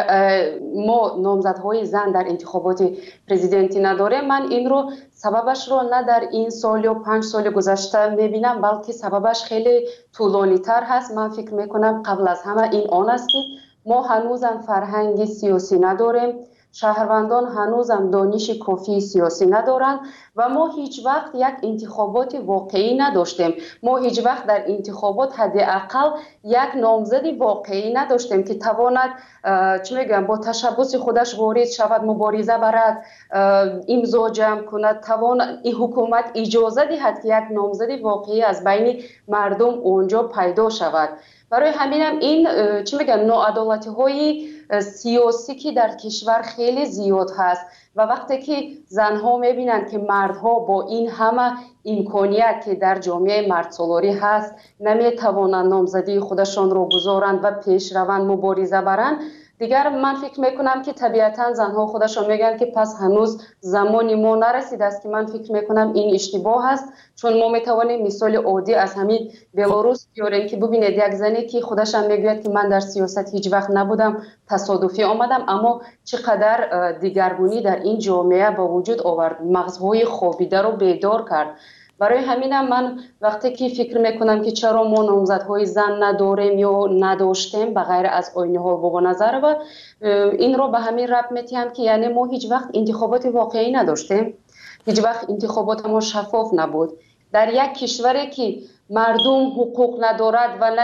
نامزدهای زن در انتخابات پرزیدنتی نداره، من این رو سببش رو نه در این سال یا 5 سال گذشته میبینم، بلکه سببش خیلی طولانی تر هست. من فکر میکنم قبل از همه این آن است که ما هنوزم فرهنگ سیاسی نداریم، شهروندان هنوزم دانش کافی سیاسی ندارند و ما هیچ وقت یک انتخابات واقعی نداشتیم. ما هیچ وقت در انتخابات حداقل یک نامزد واقعی نداشتیم که تواند با تشبث خودش وارد شود، مبارزه برد، امضا جمع کند، تواند این حکومت اجازه دهد که یک نامزد واقعی از بین مردم اونجا پیدا شود. برای همینم این ناعدالتی‌های سیاسی که در کشور خیلی زیاد هست و وقتی که زنها میبینند که مردها با این همه امکانیت که در جامعه مردسالاری هست نمیتوانند نامزدی خودشان رو گذارند و پیش روند، مبارزه برند، دیگر من فکر میکنم که طبیعتا زنها خودشان میگن که پس هنوز زمانی ما نرسیده است، که من فکر میکنم این اشتباه است. چون ما میتوانیم مثال عادی از همین بلاروس بیاریم که ببینید یک زنی که خودش هم میگوید که من در سیاست هیچ وقت نبودم، تصادفی آمدم، اما چقدر دیگرگونی در این جامعه با وجود آورد، مغزهای خوابیده رو بیدار کرد. برای همینم من وقتی که فکر میکنم که چرا ما نامزدهای زن نداریم یا نداشتیم به غیر از آینه ها و نظر و این رو به همین ربط میتیم که یعنی ما هیچ وقت انتخابات واقعی نداشتیم، هیچ وقت انتخابات ما شفاف نبود. در یک کشوری که مردم حقوق ندارد و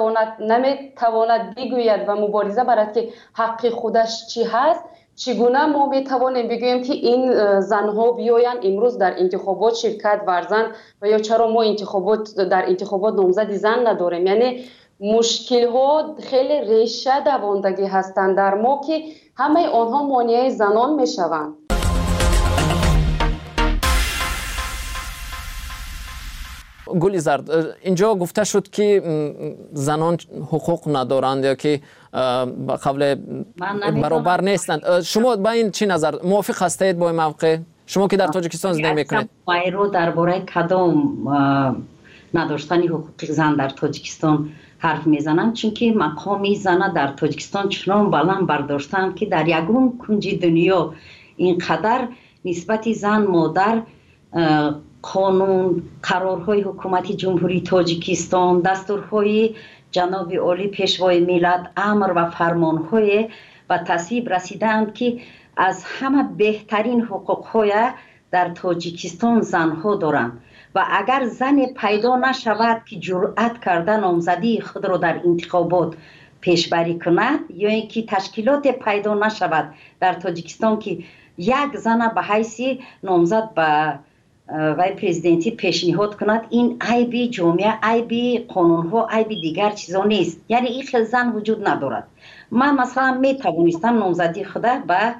نمیتواند بگوید و مبارزه برد که حق خودش چی هست، چگونه ما میتوانیم بگوییم که این زنها بیاین امروز در انتخابات شرکت ورزند و یا چرا ما در انتخابات نامزد زن نداریم؟ یعنی مشکل ها خیلی ریشه دواندگی هستند در ما که همه آنها مانع زنان میشوند. گل زرد، اینجا گفته شد که زنان حقوق ندارند یا که قبل برابر نیستند. شما با این چی نظر موافق هستید با این موقع؟ شما که در تاجیکستان زندگی میکنید. رو درباره کدام نداشتن حقوق زن در تاجیکستان حرف میزنم، چون که مقامی زن در تاجیکستان چنان بلند برداشتن که در یگون کنج دنیا اینقدر نسبت زن مادر قانون قرارهای حکومت جمهوری تاجیکستان دستورهای جناب عالی پیشوای ملت امر و فرمانهای و تصویب رسیدند که از همه بهترین حقوقهای در تاجیکستان زنها دارند و اگر زن پیدا نشود که جرأت کرده نامزدی خود را در انتخابات پیشبری کند یا اینکه تشکیلات پیدا نشود در تاجیکستان که یک زن به حیث نامزد به وای پرزیدنتی پیشنهاد کند، این عیبی جامعه، عیبی قانونها، عیبی دیگر چیزا نیست. یعنی این خیلی زن وجود ندارد. من مثلا می توانستم نامزدی خود به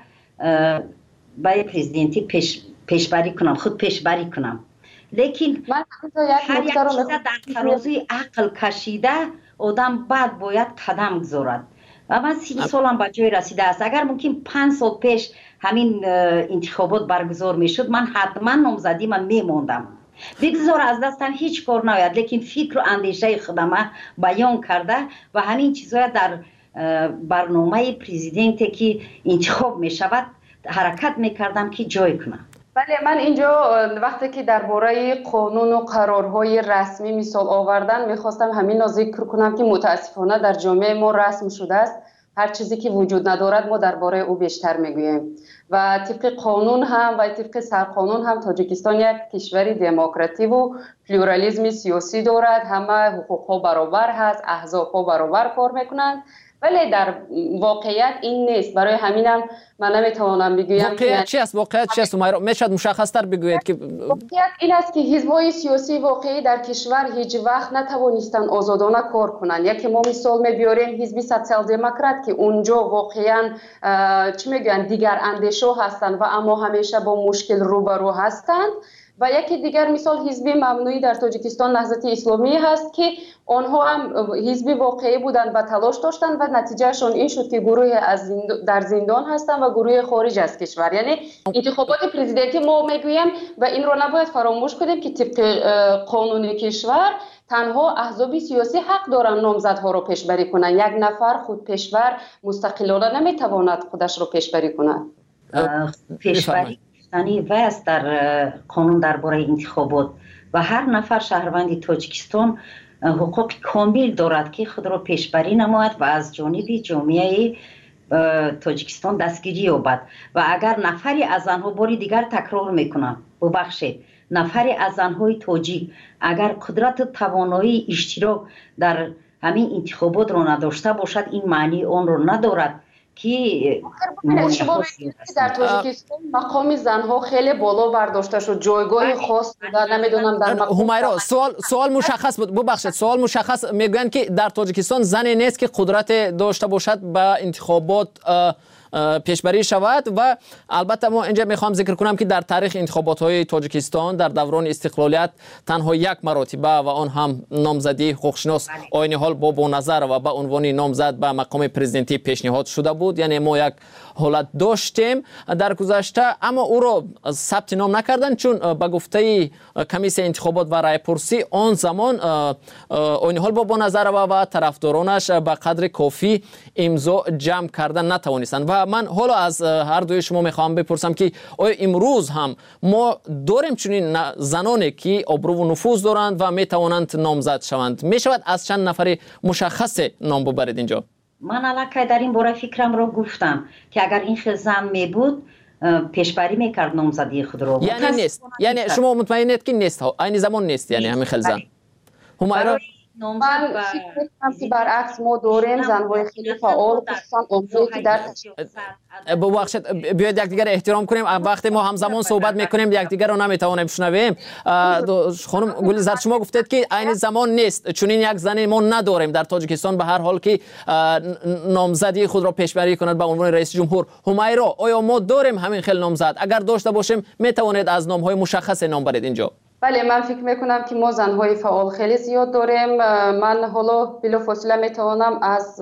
وای پرزیدنتی پیشبری کنم، خود پیشبری کنم، لیکن هر یک چیز در ترازوی عقل کشیده آدم بعد باید قدم گذارد و من 30 سالم به جای رسیده است. اگر ممکن 5 سال پیش همین انتخابات برگزار می شد من حتما نامزدی من می موندم. بگذار از دستم هیچ کار ناید، لیکن فکر و اندیشه خودم بیان کرده و همین چیزها در برنامه پرزیدنتی که انتخاب می شود حرکت می کردم که جای کنم. بله، من اینجا وقتی که درباره قانون و قرارهای رسمی مثال آوردن میخواستم همین را ذکر کنم که متاسفانه در جامعه ما رسم شده است هر چیزی که وجود ندارد ما درباره او بیشتر میگوییم و طبق قانون هم و طبق سرقانون هم تاجیکستان یک کشور دموکراتی و پلورالیسم سیاسی دارد، همه حقوقها برابر هست، احزابها برابر کار میکنند، ولی در واقعیت این نیست. برای همینم من نمیتوانم بگویم واقعیت چی است. واقعیت چی است؟ میشد مشخص تر بگویید که واقعیت این است که حزب‌های سیاسی واقعی در کشور هیچ وقت نتوانستند آزادانه کار کنند. یکی ما مثال میبریم حزب سوسیال دموکرات که اونجا واقعا چی میگن دیگر اندیشه هستند و اما همیشه با مشکل روبرو هستند و یکی دیگر مثال حزب ممنوعی در تاجیکستان نهضت اسلامی هست که آنها هم حزب واقعی بودند و تلاش داشتند و نتیجهشون این شد که گروه در زندان هستند و گروه خارج از کشور. یعنی انتخابات پرزیدنتی ما میگویم و این رو نباید فراموش کنیم که طبق قانون کشور تنها احزاب سیاسی حق دارند نامزدها رو پیشبری کنند. یک نفر خود پیشور مستقلانه نمیتواند خودش رو پیشبری کند. پیشبری و است در قانون درباره انتخابات و هر نفر شهروند تاجیکستان حقوق کامل دارد که خود را پیشبری نماید و از جانب جامعه تاجیکستان دستگیری یابد و اگر نفری از زنها باری دیگر تکرار میکنم ببخشید نفری از زنهای تاجیک اگر قدرت و توانایی اشتراک در همین انتخابات را نداشته باشد این معنی آن را ندارد که در تاجیکستان مقام زنها خیلی بالا برداشته شد، جایگاه خاص بوده. نمیدونم در همیرا سوال مشخص بود. ببخشید سوال مشخص میگن که در تاجیکستان زنی نیست که قدرت داشته باشد به انتخابات پیشبری شود و البته ما اینجا میخوام ذکر کنم که در تاریخ انتخابات های تاجیکستان در دوران استقلالیت تنها یک مرتبه و آن هم نامزدی حقوقشناس آینی حال با نظر و به عنوان نامزد به مقام پرزیدنتی پیشنهاد شده بود. یعنی ما یک حالت داشتیم در گذشته اما او را ثبت نام نکردن چون به گفته کمیسیون انتخابات و رای پرسی آن زمان آینی حال با نظر و طرفدارانش به قدر کافی امضا جمع کردن نتوانستند. و من حالا از هر دوی شما میخوام بپرسم که آیا امروز هم ما داریم چنین زنانی که ابرو و نفوذ دارند و میتوانند نامزد شوند؟ میشود از چند نفر مشخص نام ببرید اینجا؟ من الکی در این باره فکرم را گفتم که اگر این خیلی زن می بود پیشبری میکرد نامزدی خود را. یعنی نیست، یعنی شما مطمئنید که نیست، این زمان نیست، یعنی همین خیلی زن. همیرا من فکر میکنم که برعکس ما داریم زنهای خیلی فعال خصوصا اونهایی که در ببخشید بیاید یکدیگر احترام کنیم. وقتی ما همزمان صحبت میکنیم یکدیگر رو نمیتوانیم بشنویم. خانم گلزار شما گفتید که این زمان نیست چون این یک زن ما نداریم در تاجیکستان به هر حال که نامزدی خود را پیشبری کند به عنوان رئیس جمهور. همیرا آیا ما داریم همین خیلی نامزد؟ اگر داشته باشیم میتوانید از نامهای مشخص نام برید اینجا؟ بله، من فکر میکنم که ما زنهای فعال خیلی زیاد داریم. من حالا بلافاصله میتوانم از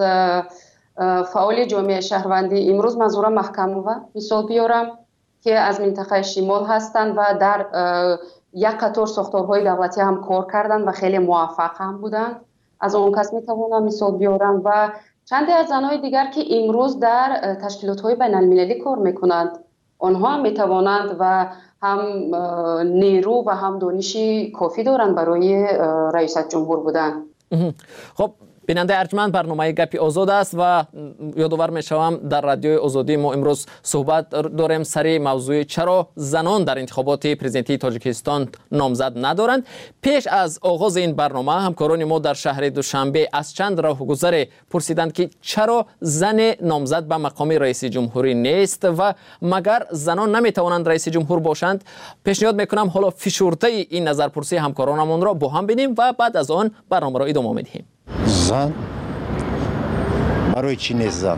فعال جامعه شهروندی امروز منظورم محکم‌ها مثال بیارم که از منطقه شمال هستند و در یک قطار ساختارهای دولتی هم کار کردند و خیلی موفق هم بودند. از اون کس میتوانم مثال بیارم و چند از زنهای دیگر که امروز در تشکیلات‌های بین‌المللی کار میکنند. آنها هم میتوانند و هم نیرو و هم دانش کافی دارند برای رئیس جمهور بودن. خب بیننده ارجمند، برنامه گپی آزاد است و یادآور میشوم در رادیوی آزادی ما امروز صحبت داریم سر موضوع چرا زنان در انتخابات پرزیدنتی تاجیکستان نامزد ندارند. پیش از آغاز این برنامه همکاران ما در شهر دوشنبه از چند راهگذر پرسیدند که چرا زن نامزد به مقام رئیس جمهوری نیست و مگر زنان نمیتوانند رئیس جمهور باشند. پیشنهاد میکنم حالا فشرده این نظرپرسی همکارانمون را با هم ببینیم و بعد از آن برنامه را ادامه میدهیم. زن برای چی نیست زن؟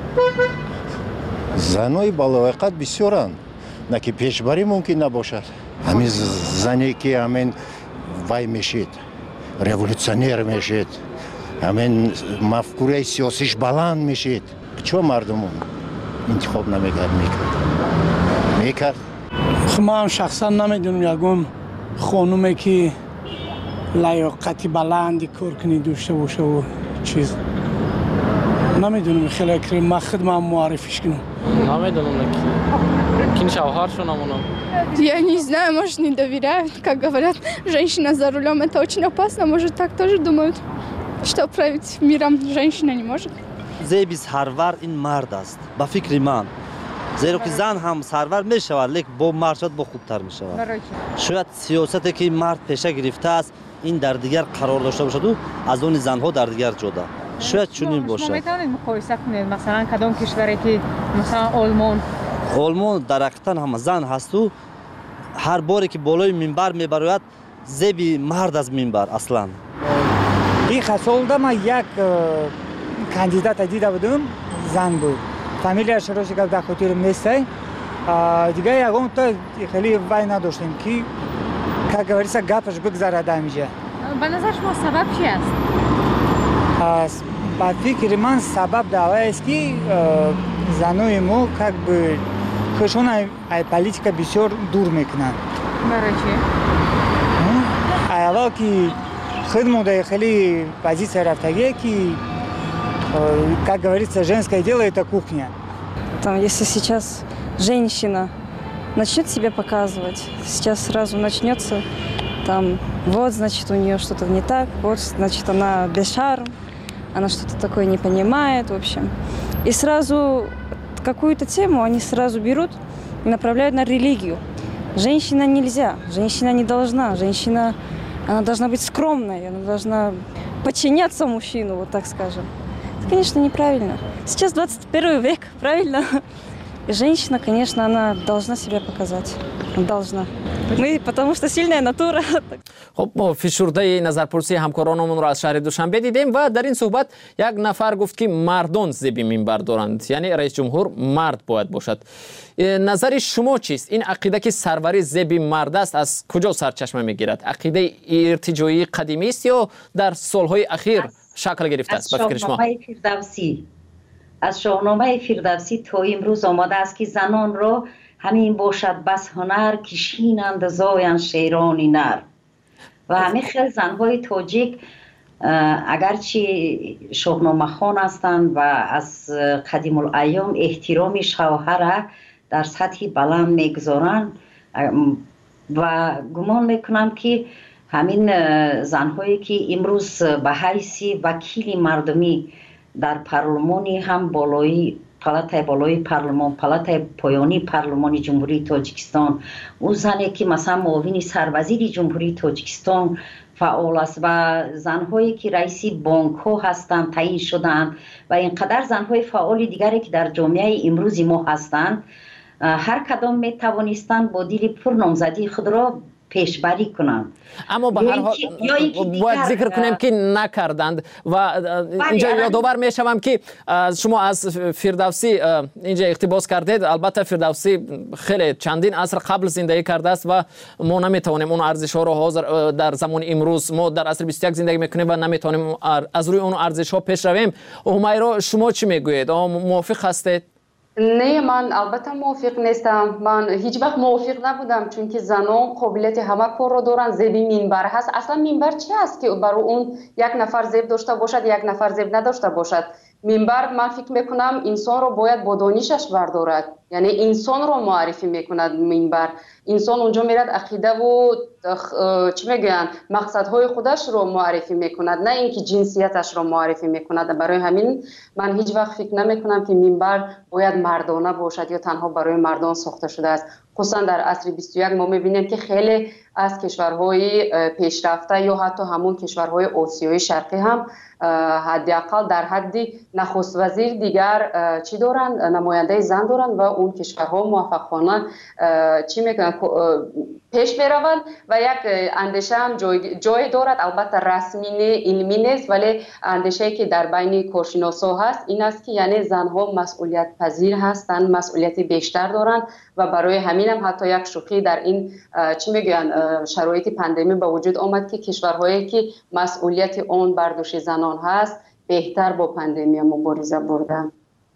زنای بالایقت بسیارند، نه که پیشبری ممکن نباشد. همین زنی که همین وای میشید، ریولوشنر میشید، همین مفکوره سیاسیش بلند میشید، چون مردم انتخاب نمیکرد میکرد؟ ما هم شخصا نمیدونم یکون خانومی که لیاقتی بلندی کار کنی داشته باشه و چیز نمیدونم. خیلی کریم ما خودم معرفیش کنم. نمیدونم кин шавҳаршонамонам. Я не знаю, может, не доверяют. Как говорят, женщина за рулем это очень опасно. Может, так тоже думают, что править миром женщина не может. زیبی سرور این مرد است با فکر من، زیرا که زن هم سرور می شود لیکن با مرد شد با خوبتر می شود. شاید سیاستی که مرد پیشه گرفته است این در دیگر قرار داشته باشد و از اون زنها در دیگر جدا. شاید چنین باشد. شما میتونید مقایسه کنید مثلا کدام کشوری که مثلا آلمان در حقیقت هم زن هست و هر باری که بالای منبر میبراید زیبی مرد از منبر اصلا. این خسالده ما یک کاندیدات دیده بودم، زن بود. فامیلیش رو شکل در خاطرم نیسته. دیگه یکم تا خیلی وای نداشتیم که говорится گپش بگذرد همیشه. به نظر شما سبب چی است؟ با فکر من سبب دعوی است که زنای ما خودشون از پالیتیکا بسیار دور میکنن. برای چی؟ اول که خودمون خیلی позиция رفتگی که как говорится, женское дело это кухня. Там, если сейчас женщина начнет себя показывать, сейчас сразу начнется там, вот, значит, у нее что-то не так, вот, значит, она без шарм, она что-то такое не понимает, в общем. И сразу какую-то тему они сразу берут и направляют на религию. Женщина нельзя, женщина не должна, женщина, она должна быть скромной, она должна подчиняться мужчину, вот так скажем. Это, конечно, неправильно. Сейчас 21 век, правильно? И женщина, конечно, она должна себя показать. Должна. Мы, потому что сильная натура. خب ما فشرده نظرپرسی همکارانمون را از شهر دوشنبه دیدیم و در این صحبت یک نفر گفت که مردان زیبی منبر دارند، یعنی رئیس جمهور مرد باید باشد. نظر شما چیست؟ این عقیده که سروری زیبی مرد است از کجا سرچشمه میگیرد؟ عقیده ارتجاعی قدیمی است یا در سالهای اخیر شکل گرفته است به فکر شما؟ از شاهنامه فردوسی تا امروز آماده است که زنان را همین باشد بس هنر که شینند زایند شیرانی نر. و همین خیلی زنهای تاجیک اگرچه شاهنامه خوان هستند و از قدیم الایام احترام شوهر در سطح بلند میگذارند و گمان میکنم که همین زنهایی که امروز به حیث وکیل مردمی در پارلمانی هم پالاتای بالای پارلمان، پالاتای پایانی پارلمان جمهوری تاجیکستان، او زنی که مثلا معاون سروزیر جمهوری تاجیکستان فعال است و زنهایی که رئیس بانک ها هستند تعیین شدند و اینقدر زنهای فعال دیگری که در جامعه امروز ما هستند، هر کدام می توانستند با دل پر نامزدی خود را پیشبری کنند. اما به هر حال باید ذکر کنیم که نکردند و اینجا یادآور میشوم که شما از فردوسی اینجا اقتباس کردید. البته فردوسی خیلی چندین عصر قبل زندگی کرده است و ما نمیتوانیم اون ارزش ها رو حاضر در زمان امروز، ما در عصر 21 زندگی میکنیم و نمیتونیم از روی اون ارزش ها پیش رویم. همیرا شما چی میگویید؟ موافق هستید؟ نه، من البته موافق نیستم. من هیچ وقت موافق نبودم، چون که زنان قابلیت همه کار رو دارن. زیبی منبر هست. اصلا منبر چی است که برای اون یک نفر زیب داشته باشد، یک نفر زیب نداشته باشد؟ منبر من فکر میکنم انسان رو باید با دانشش بردارد. یعنی انسان رو معرفی میکند منبر. انسان اونجا میرد عقیده و چی میگن مقصدهای خودش رو معرفی میکند، نه اینکه جنسیتش رو معرفی میکند. برای همین من هیچ وقت فکر نمیکنم که منبر باید مردانه باشد یا تنها برای مردان ساخته شده است. خصوصا در عصر 21 ما میبینیم که خیلی از کشورهای پیشرفته یا حتی همون کشورهای آسیای شرقی هم حداقل در حد نخست وزیر دیگر چی دارند، نماینده زن دارند و اون کشورها موفقانه چی میکنن پیش میروند و یک اندیشه هم جای دارد. البته رسمی علمی نیست، ولی اندیشه‌ای که در بین کارشناسا هست این است که یعنی زنها مسئولیت پذیر هستند، مسئولیت بیشتر دارند و برای همین هم حتی یک شوخی در این چی میگن شرایط پاندمی به وجود آمد که کشورهایی که مسئولیت اون بر دوش زنان هست بهتر با پاندمی مبارزه بردن.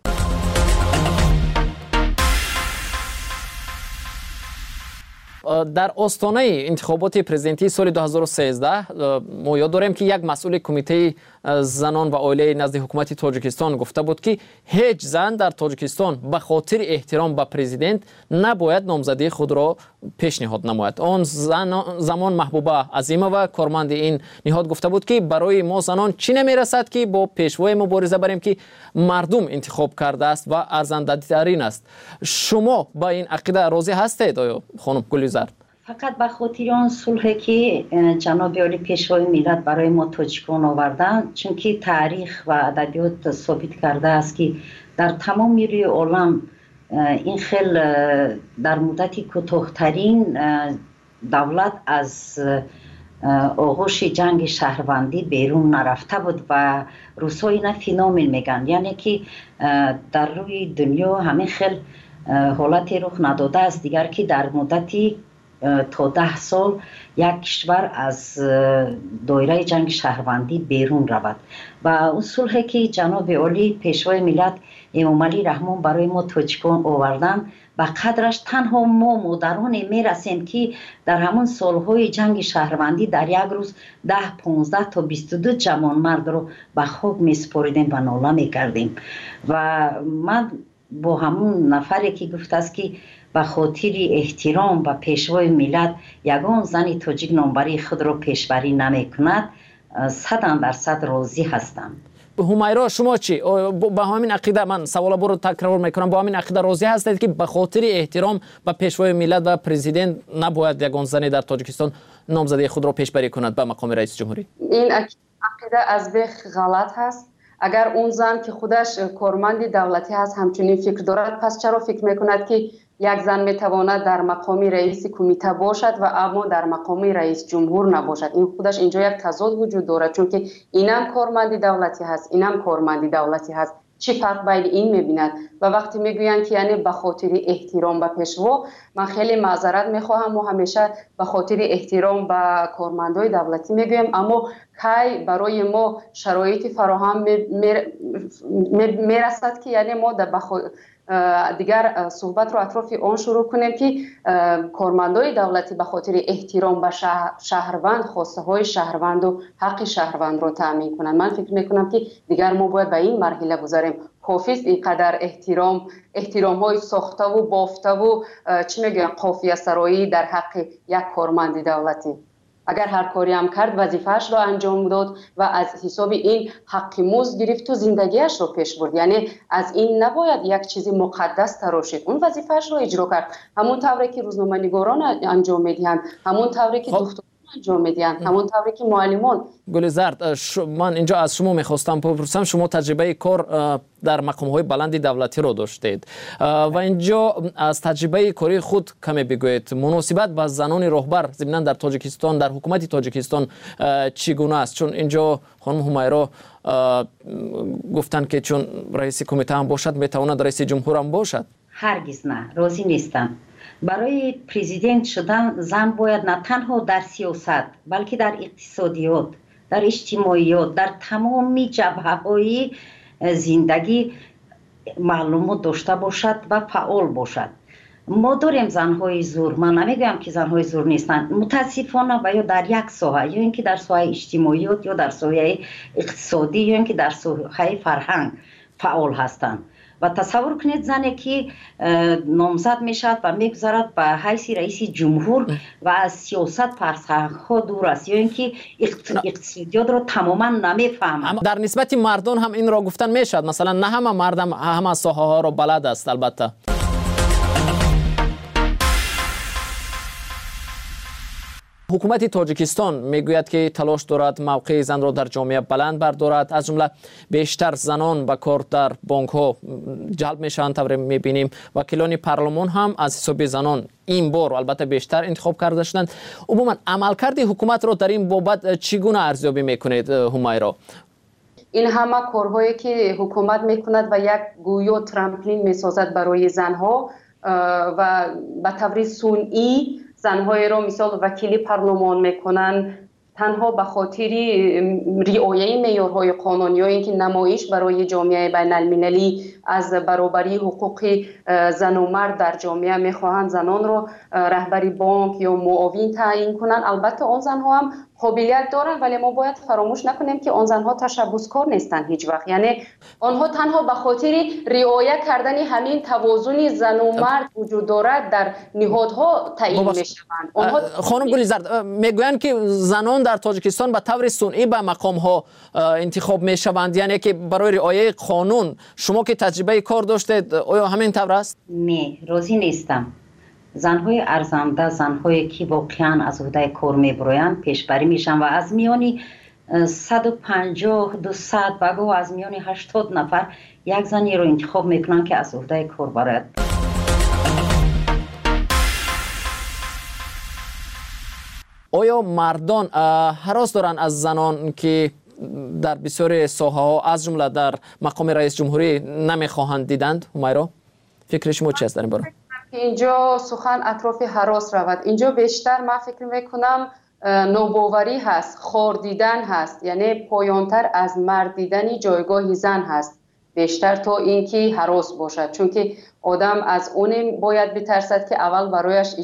در آستانه انتخابات پرزیدنتی سال 2013 ما یاد داریم که یک مسئول کمیته زنان و عائله نزد حکومت تاجیکستان گفته بود که هیچ زن در تاجیکستان به خاطر احترام به پرزیدنت نباید نامزدی خود را پیشنهاد نماید. آن زمان محبوبه عظیمه و کارمند این نهاد گفته بود که برای ما زنان چی نمیرسد که با پیشوای مبارزه بریم که مردم انتخاب کرده است و ارزنده ترین است. شما با این عقیده راضی هستید آیا خانم گلوزر؟ فقط به خاطر آن صلحی که جناب عالی پیشوای ملت برای ما تاجیکان آوردن، چون که تاریخ و ادبیات ثابت کرده است که در تمام روی عالم این خیل در مدتی کوتاه‌ترین دولت از آغوش جنگ شهروندی بیرون نرفته بود و روس‌ها این فینومن میگن، یعنی که در روی دنیا همین خیل حالتی رخ نداده است دیگر که در مدتی تا 10 سال یک کشور از دایره جنگ شهروندی بیرون رود و اون صلحی که جناب عالی پیشوای ملت امام علی رحمان برای ما تاجیکان آوردن و قدرش تنها ما مادران میرسیم که در همون سالهای جنگ شهروندی در یک روز 10 15 تا 22 جوانمرد رو به خاک میسپاریدیم و ناله میکردیم. و من با همون نفری که گفته است که به خاطر احترام و پیشوای ملت یگان زن تاجیک نامبری خود را پیشبری نمی کند 100% راضی هستم. همیرا شما چی؟ با همین عقیده من سوال برو تکرار میکنم، با همین عقیده راضی هستید که به خاطر احترام به پیشوای ملت و پرزیدنت نباید یگان زن در تاجیکستان نامزدی خود را پیشبری کند به مقام رئیس جمهوری؟ این عقیده از بیخ غلط هست. اگر اون زن که خودش کارمند دولتی هست همچنین فکر دارد، پس چرا فکر میکند که یک زن میتواند در مقام رئیس کمیته باشد و اما در مقام رئیس جمهور نباشد؟ این خودش اینجا یک تضاد وجود دارد، چون که اینم کارمند دولتی هست اینم کارمند دولتی هست. چی فرق بین این میبیند؟ و وقتی میگویند که یعنی به خاطر احترام به پیشوا، من خیلی معذرت میخواهم و همیشه به خاطر احترام به کارمندای دولتی میگویم، اما کی برای ما شرایط فراهم میرسد که یعنی ما دیگر صحبت رو اطراف آن شروع کنیم که کارمندای دولتی به خاطر احترام به شهروند خواسته های شهروند و حق شهروند رو تامین کنند. من فکر میکنم که دیگر ما باید به این مرحله گذاریم. کافی است اینقدر احترام های ساخته و بافته و چی میگن قافیه سرایی در حق یک کارمند دولتی. اگر هر کاری هم کرد وظیفه‌اش رو انجام داد و از حساب این حق مزد گرفت و زندگیش رو پیش برد، یعنی از این نباید یک چیزی مقدس تراشید. اون وظیفه‌اش رو اجرا کرد، همون طوری که روزنامه‌نگاران انجام میدهند، همون طوری که دکتران انجام میدهند، همون طوری که معلمان. گل زرد، من اینجا از شما میخواستم بپرسم، شما تجربه کار در مقام‌های بلند دولتی رو داشتید و اینجا از تجربه کاری خود کمی بگویید. مناسبت با زنان راهبر ضمناً در تاجیکستان، در حکومت تاجیکستان چگونه است؟ چون اینجا خانم همیرا گفتن که چون رئیس کمیته هم باشد میتواند رئیس جمهور هم باشد. هرگز نه، راضی نیستم. برای پرزیدنت شدن زن باید نه تنها در سیاست بلکه در اقتصادیات، در اجتماعیات، در تمامی جبهه‌های زندگی معلومات داشته باشد و فعال باشد. ما داریم زنهای زور، من نمیگم که زنهای زور نیستند، متاسفانه و یا در یک ساحه، یا اینکه در ساحه اجتماعیات یا در ساحه اقتصادی یا اینکه در ساحه فرهنگ فعال هستند و تصور کنید زنی که نامزد میشد و میگذارد به حیث رئیس جمهور و از سیاست پرسخها دور است یا اینکه اقتصادیات رو تماما نمیفهمد. در نسبت مردان هم این را گفتن میشد، مثلا نه همه مردم همه ساحه ها رو بلد است. البته حکومت تاجیکستان میگوید که تلاش دارد موقع زن را در جامعه بلند بردارد، از جمله بیشتر زنان به کار در بانک ها جلب میشوند. طور میبینیم وکیلان پارلمان هم از حساب زنان این بار البته بیشتر انتخاب کرده شدند. عموما عملکرد حکومت را در این بابت چگونه ارزیابی میکنید همیرا؟ این همه کارهایی که حکومت میکند و یک گویا ترامپلین میسازد برای زنها و به طور صنعی زنهای را مثال وکیلی پارلمان میکنن تنها به خاطر رعایت معیارهای قانونی یا اینکه نمایش برای جامعه بین المللی از برابری حقوق زن و مرد در جامعه میخواهند زنان را رهبری بانک یا معاون تعیین کنند. البته آن زنها هم قابلیت دارن، ولی ما باید فراموش نکنیم که آن زنها تشبثکار نیستند هیچ وقت. یعنی آنها تنها به خاطر رعایت کردن همین توازن زن و مرد وجود دارد در نهادها تعیین میشوند. خانم گلیزرد میگویند که زنان در تاجیکستان به طور صنعی به مقام ها انتخاب میشوند، یعنی که برای رعایت قانون. شما که تجربه کار داشتید آیا همین طور است؟ نه، راضی نیستم. زنهای ارزنده، زنهایی که واقعا از عهده کار میبرویند پیشبری میشن و از میانی 150 200 و گاه از میانی 80 نفر یک زنی رو انتخاب میکنن که از عهده کار برد. آیا مردان هراس دارن از زنان که در بسیار ساحه ها از جمله در مقام رئیس جمهوری نمیخواهند دیدند؟ همیرا فکر شما چی است در این باره؟ اینجا سخن اطراف هراس رود. اینجا بیشتر من فکر میکنم نوباوری هست، خور دیدن هست، یعنی پایانتر از مرد دیدن جایگاه زن هست بیشتر تا اینکه هراس باشد، چون که آدم از اون باید بترسد که اول برایش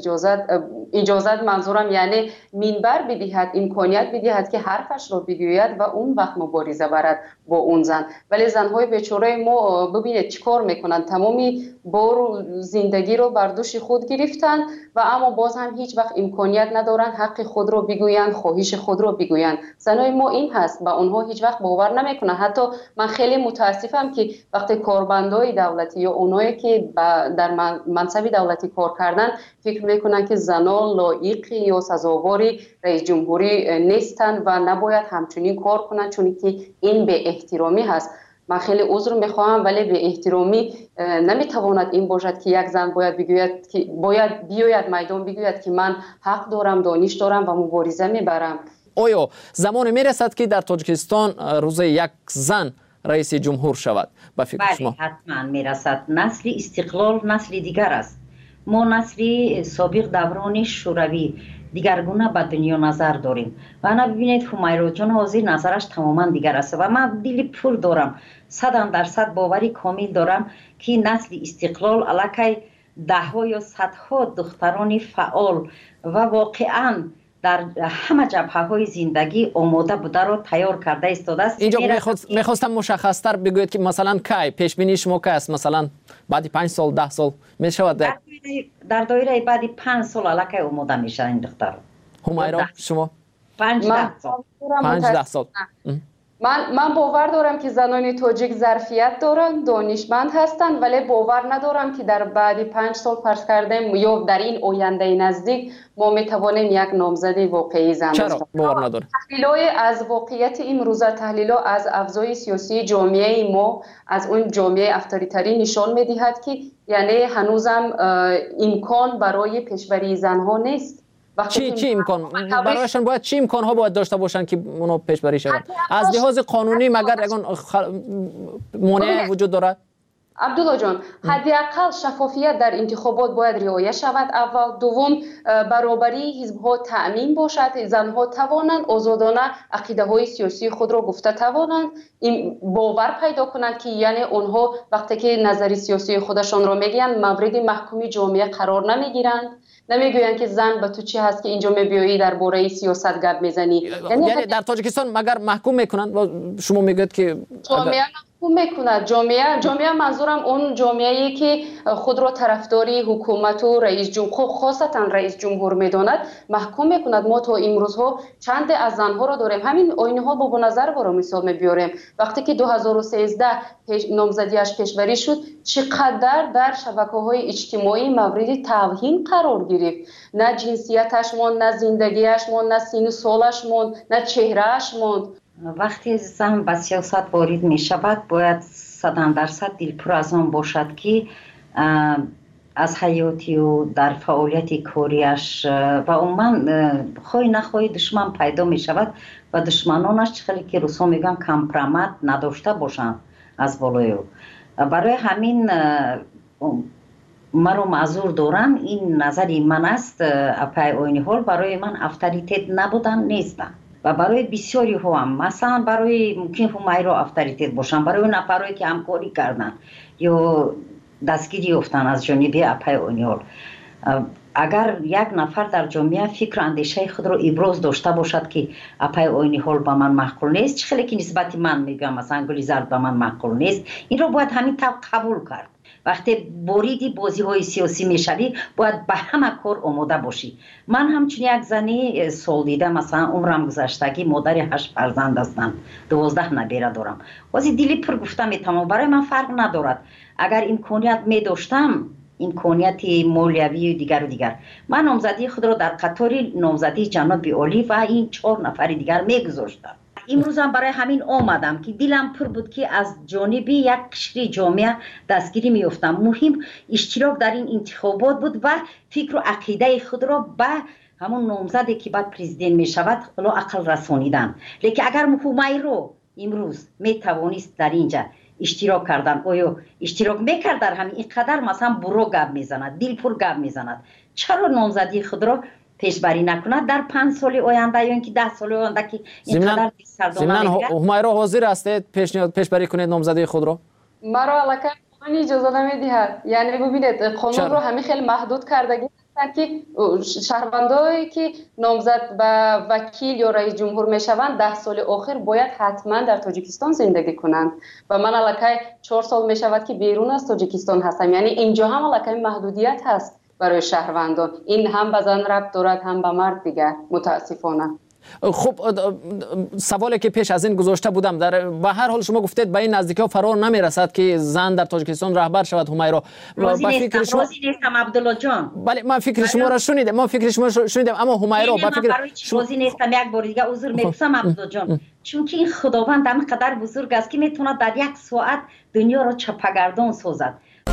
اجازت منظورم یعنی منبر بدهد، امکانیت بدهد که حرفش رو بگوید و اون وقت مبارزه برد با اون زن. ولی زنهای بیچاره ما ببینید چیکار میکنن، تمامی بار زندگی رو بر دوش خود گرفتن و اما باز هم هیچ وقت امکانیت ندارن حق خود رو بگویند، خواهش خود رو بگویند. زنهای ما این هست و اونها هیچ وقت باور نمیکنن. حتی من خیلی متاسفم که وقتی کارمندای دولتی یا اونایی که در منصب دولتی کار کردن فکر میکنن که زنان لایق یا سزاوار رئیس جمهوری نیستن و نباید همچنین کار کنن، چون که این به احترامی هست. من خیلی عذر میخواهم ولی به احترامی نمیتواند این باشد که یک زن باید بگوید که باید بیاید میدان بگوید که من حق دارم، دانش دارم و مبارزه میبرم. آیا زمان میرسد که در تاجیکستان روز یک زن رئیس جمهور شود؟ به فکر شما؟ بله حتما میرسد. نسل استقلال نسل دیگر است. ما نسل سابق دوران شوروی دیگرگونه به دنیا نظر داریم و انا ببینید همیرا جان حاضر نظرش تماما دیگر است و من دل پر دارم، 100% باوری کامل دارم که نسل استقلال علاقه دهها یا صدها دختران فعال و واقعا در همه جبهه‌های زندگی آماده بوده رو تیار کرده ایستاده است. اینجا میخواستم مشخص‌تر بگوید که مثلا کی پیش بینی شما که است، مثلا بعد 5 سال 10 سال میشود در دایره بعد 5 سال علاقه آماده میشه این دختر. همیرا شما 5 سال من باور دارم که زنان تاجیک ظرفیت دارن، دانشمند هستند، ولی باور ندارم که در بعد 5 سال فرض کردیم یا در این آینده نزدیک ما میتوانیم یک نامزد واقعی زن داشته باشیم. چرا باور نداریم؟ تحلیل‌های از واقعیت امروزه، تحلیل‌ها از ابزار سیاسی جامعه ما، از اون جامعه اتوریتری نشان میدهد که یعنی هنوزم امکان برای پیشبری زنها نیست. چی امکان برایشان باید چی امکان ها باید داشته باشن که اونو پیشبری شود؟ از لحاظ قانونی مگر اگر مانع وجود دارد؟ عبدالله جان، حداقل شفافیت در انتخابات باید رعایت شود. اول، دوم برابری حزب‌ها تأمین باشد، زنها توانند آزادانه عقیده‌های سیاسی خود را گفته توانند، این باور پیدا کنند که یعنی اونها وقتی که نظر سیاسی خودشان را میگن مورد محکومی جامعه قرار نمیگیرند، نمیگویند که زن به تو چی هست که اینجا میبیایی در باره سیاست گپ میزنی. یعنی در تاجیکستان مگر محکوم میکنند؟ شما میگید که میکند جامعه منظورم اون جامعه‌ای که خود را طرفداری حکومت و رئیس جمهور خاصتا رئیس جمهور میداند محکوم میکند. ما تا امروزها چند از زنها را داریم. همین آینه ها با نظر برای مثال میبیاریم. وقتی که 2013 نامزدیش پیشبری شد چقدر در شبکه‌های اجتماعی مورد توهین قرار گرفت. نه جنسیتش ماند، نه زندگیش ماند، نه سن و سالش ماند، نه چهرهش ماند. وقتی زن به سیاست وارد می شود باید 100% دلپر از آن باشد که از حیاتی و در فعالیت کاریش و عموما خواهی نخواهی دشمن پیدا می شود و دشمنانش خیلی که روسا میگن کمپرامت نداشته باشند از بالای او. برای همین مرا معذور دارم، این نظری من است. پای آینه حال برای من افطاریتت نبودن نیستن و برای بسیاری ها هم، مثلا برای ممکن همیرا افطاریتت باشن، برای نفرایی که همکاری کردن یا دستگیری یافتن از جانب اپای آینه حال. اگر یک نفر در جامعه فکر اندیشه خود را ابراز داشته باشد که اپای آینه حال به من معقول نیست، خیلی که نسبت من میگم مثلا گلی زرد به من معقول نیست، این را باید همین طور قبول کرد. وقتی بریدی بازی های سیاسی میشوی باید به همه کار آماده باشی. من همچون یک زنی سال دیده، مثلا عمرم گذشتگی مادر 8 فرزند هستم، 12 نبیره دارم. واسه دلی پر گفته میتونم برای من فرق ندارد. اگر امکانیت می داشتم، امکانیت مالیوی و دیگر من نامزدی خود را در قطار نامزدی جناب عالی و این 4 نفر دیگر میگذاشتم. امروز هم برای همین آمدم که دلم پر بود که از جانب یک قشر جامعه دستگیری میافتم. مهم اشتراک در این انتخابات بود و فکر و عقیده خود را به همون نامزدی که بعد پرزیدنت می شود الا عقل رسانیدن. لیکن اگر مفهومی رو امروز می توانست در اینجا اشتراک کردن، آیا اشتراک میکرد در همین اینقدر مثلا برو گپ میزند، دل پر گپ میزند، چرا نامزدی خود را پیشبری نکند در 5 سال آینده یا اینکه 10 سال آینده که اینقدر سردانه میگه؟ همیرا حاضر هستید پیشبری کنید نامزدی خود را؟ مرا علاقه قانون اجازه نمیدهد. یعنی ببینید قانون رو همین خیلی محدود کردگی هستند که شهروندایی که نامزد به وکیل یا رئیس جمهور میشوند 10 سال آخر باید حتما در تاجیکستان زندگی کنند و من علاقه 4 سال میشود که بیرون از تاجیکستان هستم. یعنی اینجا هم علاقه محدودیت هست برای شهروندان. این هم به زن ربط دارد هم به مرد دیگر، متاسفانه. خب سوالی که پیش از این گذاشته بودم، به هر حال شما گفتید به این نزدیکی ها فرار نمیرسد که زن در تاجیکستان رهبر شود. همیرا راضی نیستم عبدالله جان. بله من فکر شما را شنیدم، اما همیرا با فکر راضی نیستم. یک بار دیگه عذر می‌خوام عبدالله جان، چون که این خداوند همینقدر بزرگ است که میتونه در 1 ساعت دنیا را چپگردان سازد.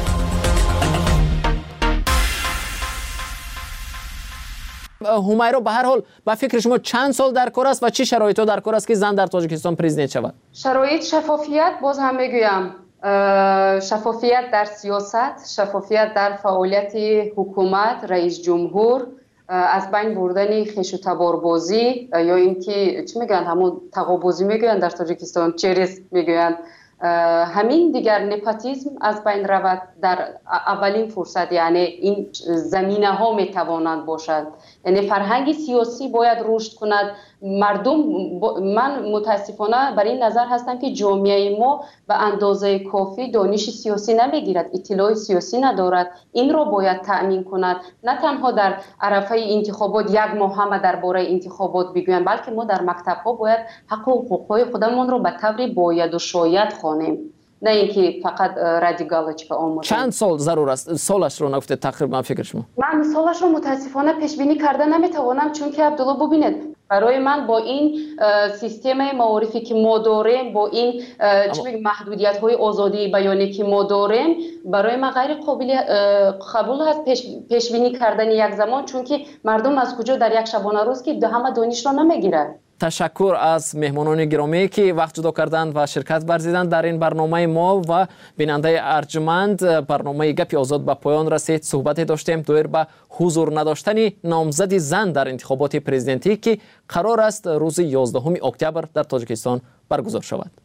همیرا به هر حال با فکر شما چند سال در کار است و چه شرایطی در کار است که زن در تاجیکستان پرزیدنت شود؟ شرایط شفافیت، باز هم میگویم شفافیت در سیاست، شفافیت در فعالیت حکومت، رئیس جمهور، از بین بردن خویش و تباربازی یا اینکه چی میگن همون تقابوزی میگن در تاجیکستان، چریز میگن، همین دیگر نپاتیزم از بین رود در اولین فرصت. یعنی این زمینه ها میتوانند باشد. یعنی فرهنگ سیاسی باید رشد کند. مردم من متاسفانه بر این نظر هستم که جامعه ما به اندازه کافی دانش سیاسی نمیگیرد، اطلاع سیاسی ندارد. این را باید تأمین کند. نه تنها در عرفه انتخابات 1 ماه هم درباره انتخابات بگویند، بلکه ما در مکتب ها باید حق و حقوق خودمون را به طور باید و شاید خوانیم، نه اینکه فقط رادیکالش به آموزش. چند سال ضرور است؟ سالش رو نگفته تقریبا فکر شما؟ من سالش رو متاسفانه پیش بینی کرده نمیتوانم، چون که عبدالله ببینید برای من با این سیستم معارفی که ما داریم، با این محدودیت های آزادی بیانی که ما داریم، برای من غیر قابل قبول هست پیش بینی کردن یک زمان، چون که مردم از کجا در یک شبانه روز که همه دانش را نمیگیرند. تشکر از مهمانان گرامی که وقت جدا کردند و شرکت ورزیدند در این برنامه ما و بیننده ارجمند. برنامه گپی آزاد به پایان رسید. صحبت داشتیم دویر به حضور نداشتن نامزد زن در انتخابات پرزیدنتی که قرار است روز 11 اکتبر در تاجیکستان برگزار شود.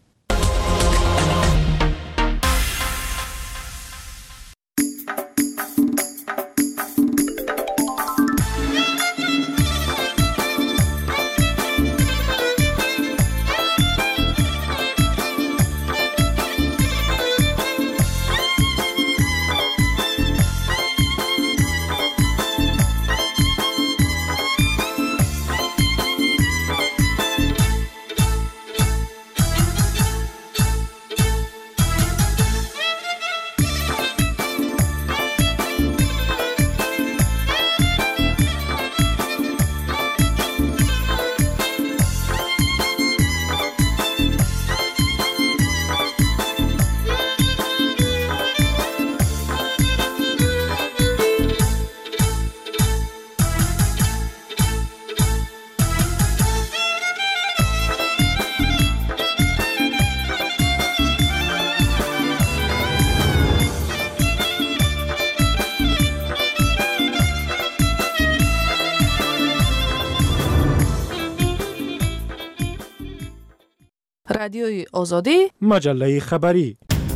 رادیوی آزادی، مجله خبری.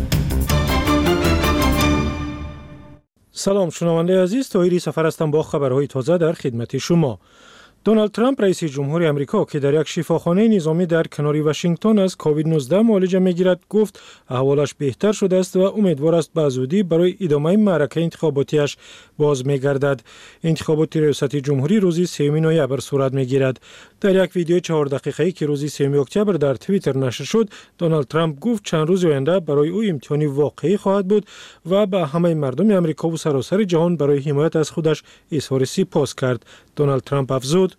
سلام شنونده عزیز، طاهری سفر هستم با خبرهای تازه در خدمت شما. دونالد ترامپ رئیس جمهوری آمریکا که در یک شفاخانه نظامی در کنار واشنگتن از کووید 19 معالجه می‌گیرد گفت احوالش بهتر شده است و امیدوار است به زودی برای ادامه معرکه انتخاباتیش باز می‌گردد. انتخابات ریاست جمهوری روز 3 نوامبر صورت می‌گیرد. در یک ویدیو 4 دقیقه‌ای که روز 3 اکتبر در توییتر نشر شد، دونالد ترامپ گفت چند روز آینده برای او امتحانی واقعی خواهد بود و به همه مردم آمریکا و سراسر جهان برای حمایت از خودش اظهار سپاس کرد. دونالد ترامپ افزود: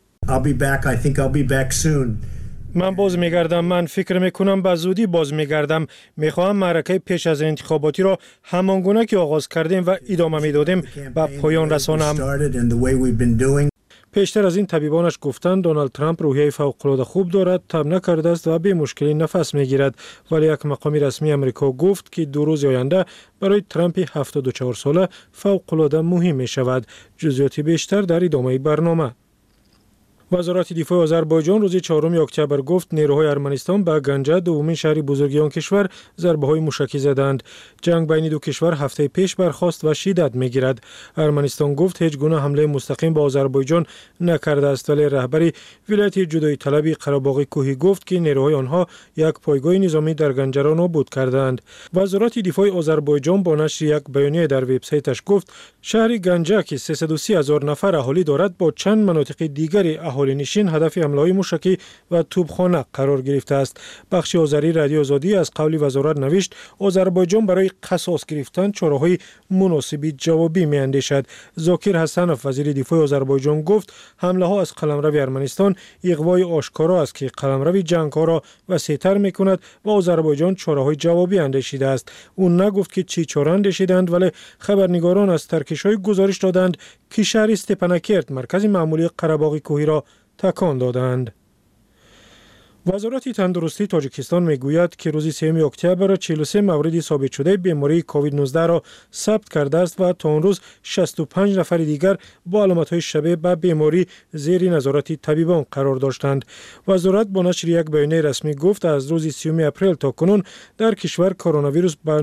من باز میگردم. من فکر میکنم به زودی باز میگردم. میخواهم معرکه پیش از انتخاباتی را همانگونه که آغاز کردیم و ادامه میدادیم به پایان رسانم. پیشتر از این طبیبانش گفتند دونالد ترامپ روحیه فوق‌العاده خوب دارد، تب نکرده است و به مشکلی نفس میگیرد، ولی یک مقام رسمی آمریکا گفت که 2 روز آینده برای ترامپ 74 ساله فوق‌العاده مهم می شود. جزئیات بیشتر در ادامه برنامه. وزارت دفاع آذربایجان روز 4 اکتبر گفت نیروهای ارمنستان به گنجه دومین شهر بزرگ آن کشور ضربه‌های موشکی زدند. جنگ بین دو کشور هفته پیش برخاست و شدت می‌گیرد. ارمنستان گفت هیچ گونه حمله مستقیم به آذربایجان نکرده است، ولی رهبر ولایت جدایی طلبی قره‌باغ کوهی گفت که نیروهای آنها یک پایگاه نظامی در گنجه را نابود کردند. وزارت دفاع آذربایجان با نشر یک بیانیه در وبسایتش گفت شهر گنجه که 330,000 نفر اهالی دارد با چند مناطق دیگری اهالی نشین هدف حمله‌های موشکی و توپخانه قرار گرفته است. بخش آذری رادیو آزادی از قول وزارت نوشت آذربایجان برای قصاص گرفتن چاره‌های مناسب جوابی می‌اندیشد. ذاکر حسنوف وزیر دفاع آذربایجان گفت حمله‌ها از قلمرو ارمنستان اغوای آشکارا است که قلمرو جنگ‌ها را وسیع‌تر می‌کند و آذربایجان چاره‌های جوابی اندیشیده است. او نگفت که چی چاره اندیشیدند، ولی خبرنگاران از ترکش‌های گزارش دادند که شهر استپاناکرت مرکز معمولی قره‌باغ کوهی را تکان دادند. وزارت تندرستی تاجیکستان میگوید که روز 3 اکتبر 43 مورد ثابت شده بیماری کووید 19 را ثبت کرده است و تا آن روز 65 نفر دیگر با علامت‌های شبیه به بیماری زیر نظارت طبیبان قرار داشتند. وزارت با نشر یک بیانیه رسمی گفت از روز 30 اپریل تا کنون در کشور کرونا ویروس به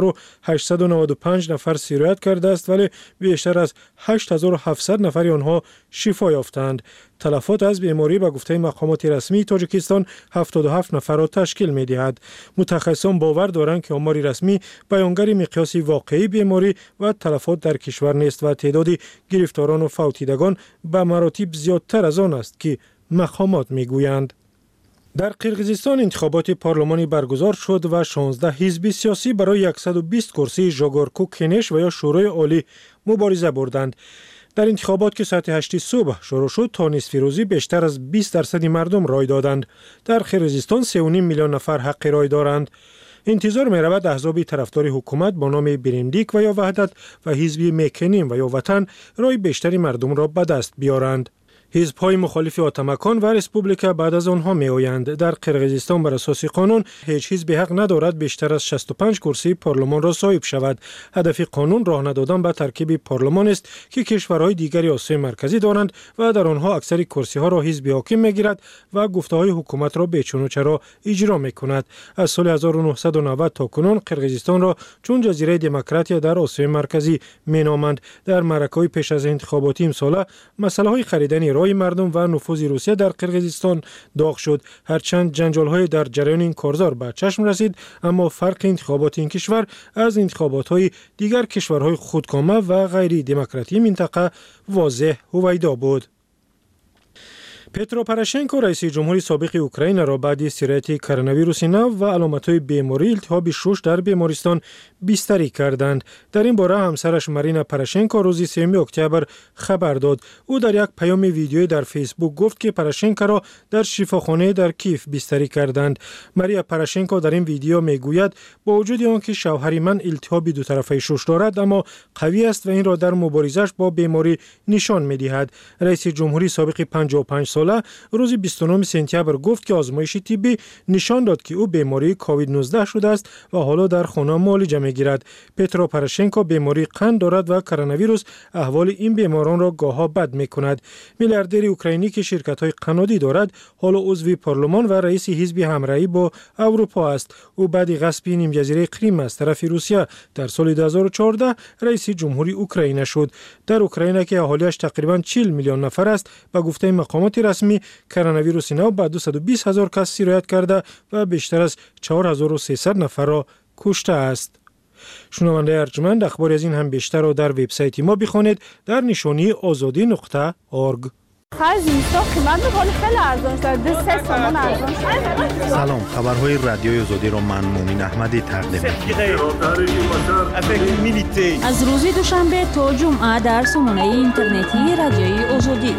9895 نفر سیرایت کرده است، ولی بیشتر از 8700 نفر آنها شفا یافتند. تلفات از بیماری به گفته مقامات رسمی تاجیکستان 77 نفر را تشکیل می دهد. متخصصان باور دارند که آمار رسمی بیانگر مقیاس واقعی بیماری و تلفات در کشور نیست و تعداد گرفتاران و فوتیدگان به مراتب زیادتر از آن است که مقامات می گویند. در قرقیزستان انتخابات پارلمانی برگزار شد و 16 حزب سیاسی برای 120 کرسی ژاگارکو کنش و یا شورای عالی مبارزه بردند. در انتخابات که ساعت 8 صبح شروع شد تا نصف روزی بیشتر از 20% مردم رای دادند. در قرقیزستان 3.5 میلیون نفر حق رای دارند. انتظار می رود احزاب طرفدار حکومت با نام برندیک و یا وحدت و حزب میکنیم و یا وطن رای بیشتری مردم را به دست بیارند. حزب‌های مخالف آتمکان و ریسپوبلیکا بعد از آنها می‌آیند. در قرقیزستان بر اساس قانون هیچ حزبی حق ندارد بیشتر از 65 کرسی پارلمان را صاحب شود. هدف قانون راه ندادن به ترکیب پارلمان است که کشورهای دیگری آسیای مرکزی دارند و در آنها اکثر کرسی‌ها را حزب حاکم می‌گیرد و گفته‌های حکومت را بیچون و چرا اجرا می‌کند. از سال 1990 تا کنون قرقیزستان را چون جزیره دموکراتیا در آسیای مرکزی می‌نامند. در معرکه‌های پیش از انتخاباتی امسال مسائل خریدن رای مردم و نفوذ روسیه در قرقیزستان داغ شد. هرچند جنجال‌های در جریان این کارزار به چشم رسید، اما فرق انتخابات این کشور از انتخابات‌های دیگر کشورهای خودکامه و غیر دموکراتی منطقه واضح هویدا بود. پترو پروشنکو رئیس جمهوری سابق اوکراین را بعد سرایت کرونا ویروس نو و علامت‌های بیماری التهاب شش در بیمارستان بستری کردند. در این باره همسرش مارینا پروشنکو روز 3 اکتبر خبر داد. او در یک پیام ویدیویی در فیسبوک گفت که پروشنکو را در شفاخانه در کیف بستری کردند. ماریا پروشنکو در این ویدیو میگوید با وجود آنکه شوهر من التهاب دو طرفه شش دارد اما قوی است و این را در مبارزش با بیماری نشان می‌دهد. رئیس جمهوری سابق 55 ساله روز 29 سپتامبر گفت که آزمایش طبی نشان داد که او بیماری کووید 19 شده است و حالا در خانه معالجه می‌گیرد. پترو پروشنکو بیماری قند دارد و کرونا ویروس احوال این بیماران را گاه‌ها بد می‌کند. میلیاردر اوکراینی که شرکت‌های قنادی دارد، حالا عضو پارلمان و رئیس حزب همراهی با اروپا است. او بعد غصب نیم جزیره کریم از طرف روسیه در سال 2014 رئیس جمهوری اوکراین شد. در اوکراین که اهالیش تقریباً 40 میلیون نفر است، به گفته مقامات رسمی کرونا ویروس نو به 220,000 کس سیرایت کرده و بیشتر از 4300 نفر را کشته است. شنونده ارجمند، اخباری از این هم بیشتر را در وبسایت ما بخوانید در نشانی azadi.org. سلام، خبرهای رادیوی آزادی را من مومن احمدی تقدیم می‌کنم. از روز دوشنبه تا جمعه در سامانه اینترنتی رادیوی آزادی.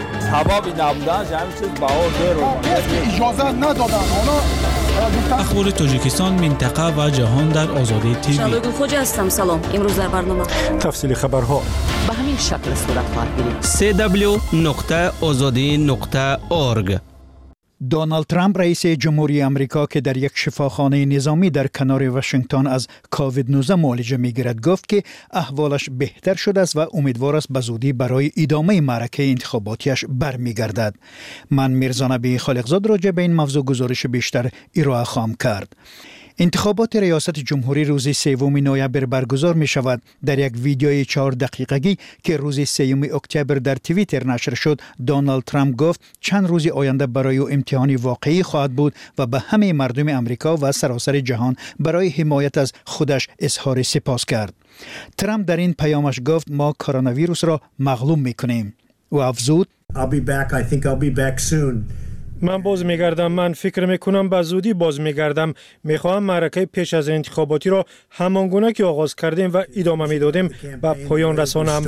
اجازه ندادن. اخبار تاجیکستان، منطقه و جهان در آزادی تیوی. شادو خوج هستم. سلام. امروز در برنامه تفصیل خبرها به همین شکل صورت خواهد گرفت. www.azadi.org. دونالد ترامپ رئیس جمهوری آمریکا که در یک شفاخانه نظامی در کنار واشنگتن از کووید 19 معالجه می‌گیرد گفت که احوالش بهتر شده است و امیدوار است به زودی برای ادامه معرکه انتخاباتیش برمیگردد. من میرزا نبی خالقزاد راجع به این موضوع گزارش بیشتر ارائه خواهم کرد. انتخابات ریاست جمهوری روز 3 نوامبر برگزار می شود. در یک ویدیوی 4 دقیقگی که روز 3 اکتبر در توییتر نشر شد، دونالد ترامپ گفت چند روز آینده برای او امتحانی واقعی خواهد بود و به همه مردم امریکا و سراسر جهان برای حمایت از خودش اظهار سپاس کرد. ترامپ در این پیامش گفت ما کرونا ویروس را مغلوب می کنیم. او افزود من باز میگردم. من فکر میکنم به زودی باز میگردم. میخواهم معرکه پیش از انتخاباتی را همانگونه که آغاز کردیم و ادامه میدادیم به پایان رسانم.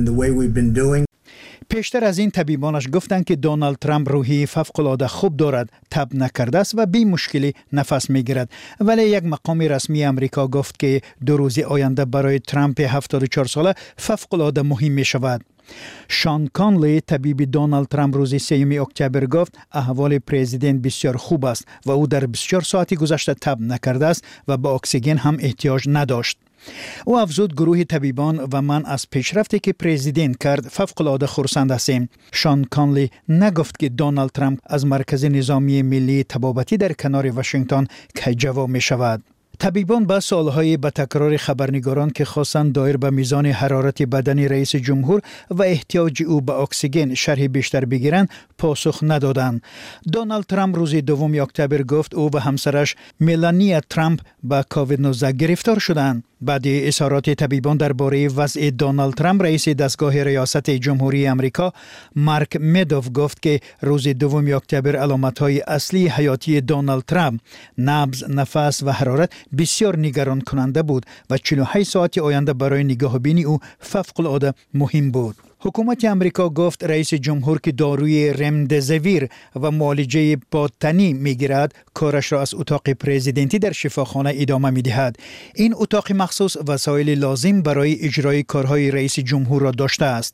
پیشتر از این طبیبانش گفتند که دونالد ترامپ روحی فوق‌العاده خوب دارد، تب نکرده است و بی مشکلی نفس میگیرد. ولی یک مقام رسمی امریکا گفت که 2 روز آینده برای ترامپ 74 ساله فوق‌العاده مهم می شود. شان کانلی طبیب دونالد ترامپ روز 3 اکتبر گفت احوال پرزیدنت بسیار خوب است و او در 24 ساعتی گذشته تب نکرده است و به اکسیژن هم احتیاج نداشت. او افزود گروه طبیبان و من از پیشرفتی که پرزیدنت کرد فوق‌العاده خرسند هستیم. شان کانلی نگفت که دونالد ترامپ از مرکز نظامی ملی طبابتی در کنار واشنگتن کجاوا می شود. طبیبان با سالهای به تکرار خبرنگاران که خواستند دایر به میزان حرارت بدن رئیس جمهور و احتیاج او به اکسیژن شرح بیشتر بگیرند پاسخ ندادند. دونالد ترامپ روز 2 اکتبر گفت او و همسرش ملانیا ترامپ با کووید 19 گرفتار شدند. بعد اظهارات طبیبان درباره وضع دونالد ترامپ، رئیس دستگاه ریاست جمهوری آمریکا مارک مدوف گفت که روز 2 اکتبر علامت‌های اصلی حیاتی دونالد ترامپ، نبض، نفس و حرارت بسیار نگران کننده بود و 48 ساعت آینده برای نگاهبینی او فوق‌العاده مهم بود. حکومت امریکا گفت رئیس جمهور که داروی رمدزویر و معالجه بادتنی میگیرد کارش را از اتاق پرزیدنتی در شفاخانه ادامه میدهد. این اتاق مخصوص وسایل لازم برای اجرای کارهای رئیس جمهور را داشته است.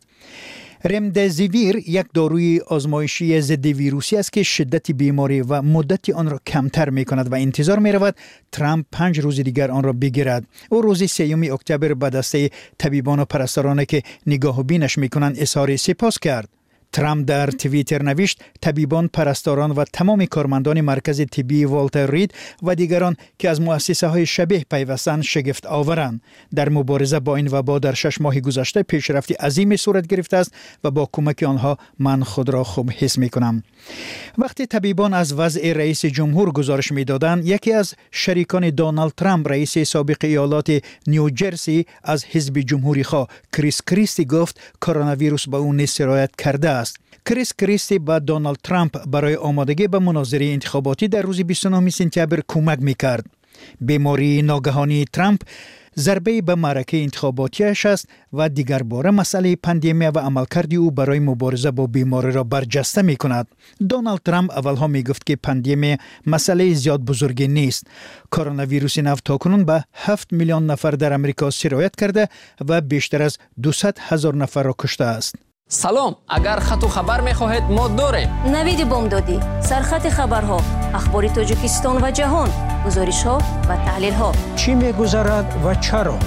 رمدزویر یک داروی آزمایشی ضد ویروسی است که شدت بیماری و مدت آن را کمتر می کند و انتظار می رود ترامپ 5 روز دیگر آن را بگیرد. او روز 3 اکتبر به دسته طبیبان و پرستارانی که نگاه و بینش می کنند اظهار سپاس کرد. ترامپ در توییتر نوشت پرستاران، پرستاران و تمام کارمندان مرکز طبی والتر رید و دیگران که از مؤسسه های شبیه پیوستند شگفت آورند. در مبارزه با این وبا در 6 ماه گذشته پیشرفت عظیمی صورت گرفته است و با کمک آنها من خود را خوب حس می کنم. وقتی طبیبان از وضع رئیس جمهور گزارش می دادند، یکی از شریکان دونالد ترامپ، رئیس سابق ایالات نیوجرسی از حزب جمهوری خواه کریس کریستی گفت کرونا ویروس به او نیز سرایت کرده است. کریس کریستی با دونالد ترامپ برای آمادگی به مناظره انتخاباتی در روز 29 سپتامبر کمک می‌کرد. بیماری ناگهانی ترامپ ضربه به معرکه انتخاباتیش است و دیگر باره مسئله پاندمی و عملکرد او برای مبارزه با بیماری را برجسته می کند. دونالد ترامپ اولها می گفت که پاندمی مسئله زیاد بزرگی نیست. کرونا ویروس نو تاکنون به 7 میلیون نفر در امریکا سرایت کرده و بیشتر از 200,000 نفر را کشته است. سلام، اگر خط و خبر می‌خواهید ما داریم. نوید بامدادی، سرخط خبرها، اخبار تاجیکستان و جهان، گزارش‌ها و تحلیل‌ها. چی می‌گذرد و چرا؟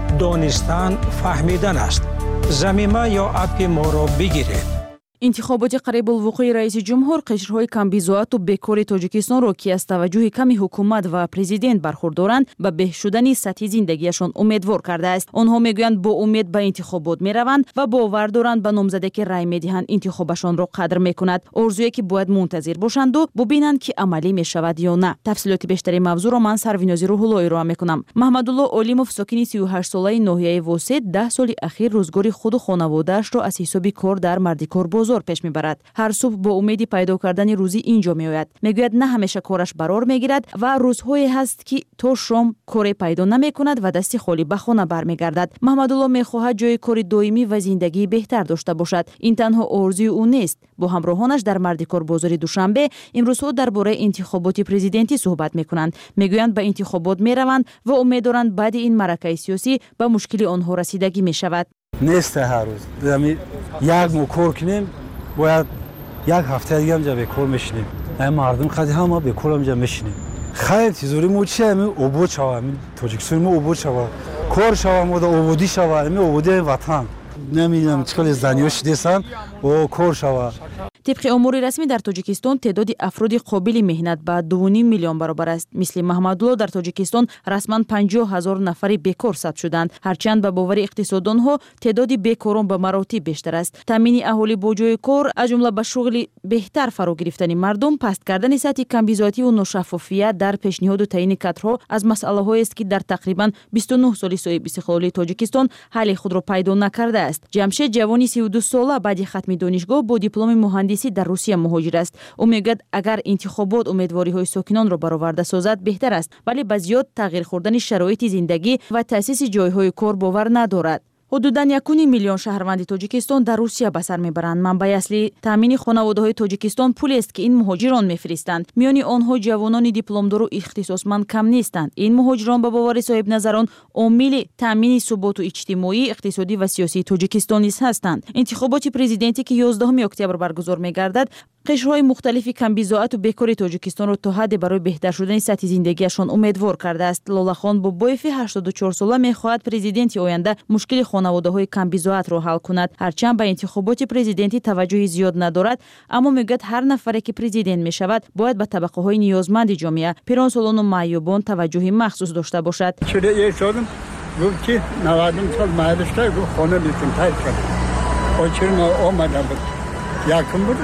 دانستن فهمیدن است. ضمیمه یا اپ ما را بگیرید. انتخابات قریب الوقوع رئیس جمهور قشرهای کمبیزوات و بکار تاجیکستان را که از توجه کمی حکومت و پرزیدنت برخوردارند به بهبود شدن سطح زندگیشان امیدوار کرده است. آنها میگویند با امید به انتخابات میروند و باور دارند به نامزدی که رای میدهند انتخابشان را قدر میکند. آرزویی که باید منتظر باشند و ببینند که عملی میشود یا نه. تفصیلات بیشتری موضوع را من سروینازی روح الله ارائه میکنم. محمدالله علیموف ساکن 38 ساله ناحیه واسط 10 سال اخیر روزگار خود و خانواده‌اش را از حساب کار در مردیکار بازار پیش میبرد. هر صبح با امید پیدا کردن روزی اینجا میآید. میگوید نه همیشه کارش برار میگیرد و روزهایی هست که تا شام کاری پیدا نمیکند و دست خالی به خانه برمیگردد. محمدالله میخواهد جای کار دائمی و زندگی بهتر داشته باشد. این تنها آرزوی او نیست. با همراهانش در مردیکار بازار دوشنبه امروزها درباره انتخابات پرزیدنتی صحبت میکنند. میگویند به انتخابات میروند و امید دارند بعد این معرکه سیاسی به مشکل آنها رسیدگی میشود. نیست هر روز. یک مکور کنیم باید یک هفته دیگه همجا به کار میشینیم. مردم خیلی هم به کار همجا میشینیم. خیلی تیزوری مو چیه؟ عبود شوه. تاجیکستان مو عبود شوه. کار شوه مو عبودی شوه. عبودی وطن. نمیدونم چقدر زنی‌ها شدیدن و کار شوه. طبق امور رسمی در تاجیکستان تعداد افراد قابل مهنت به 2.5 میلیون برابر است. مثل محمدالله در تاجیکستان رسما 50,000 نفر بیکار ثبت شدند. هرچند به باور اقتصاددانها تعداد بیکاران به مراتب بیشتر است. تامین اهالی با جای کار از جمله به شغل بهتر فرا گرفتن مردم، پست کردن سطح کمبیزاتی و ناشفافیت در پیشنهاد و تعیین کادرها از مسئله‌هایی است که در تقریبا 29 سال صاحب استقلالی تاجیکستان حل خود را پیدا نکرده است. جمشید جوانی 32 ساله بعد ختم دانشگاه با دیپلم مهندسی در روسیه مهاجر است. او میگوید اگر انتخابات امیدواری‌های ساکنان را برآورده سازد بهتر است، ولی به زیاد تغییر خوردن شرایط زندگی و تأسیس جایهای کار باور ندارد. حدوداً 1.5 میلیون شهروند تاجیکستان در روسیه به سر میبرند. منبع اصلی تامین خانواده‌های تاجیکستان پولی است که این مهاجران میفرستند. میان آنها جوانان دیپلمدار و اختصاصمند کم نیستند. این مهاجران به باور صاحب نظران عامل تامین ثبات اجتماعی، اقتصادی و سیاسی تاجیکستان نیز هستند. انتخابات پرزیدنتی که 11 اکتبر برگزار میگردد قشرهای مختلفی کمبیزاعت و بیکاری تاجیکستان را تا حد برای بهتر شدن سطح زندگیشان امیدوار کرده است. لالخان با بایف 84 ساله میخواهد پرزیدنت آینده مشکل خانواده‌های کمبیزاعت را حل کند. هرچند به انتخابات پرزیدنتی توجهی زیاد ندارد، اما میگوید هر نفری که پرزیدنت میشود باید به طبقه‌های نیازمند جامعه، پیرانسالان و معیوبان توجهی مخصوص داشته باشد. چه شدم گفت که 90 سال مهدشته گفت خانه میتون تایید کنم. آچرم آمدم بود. یکم بود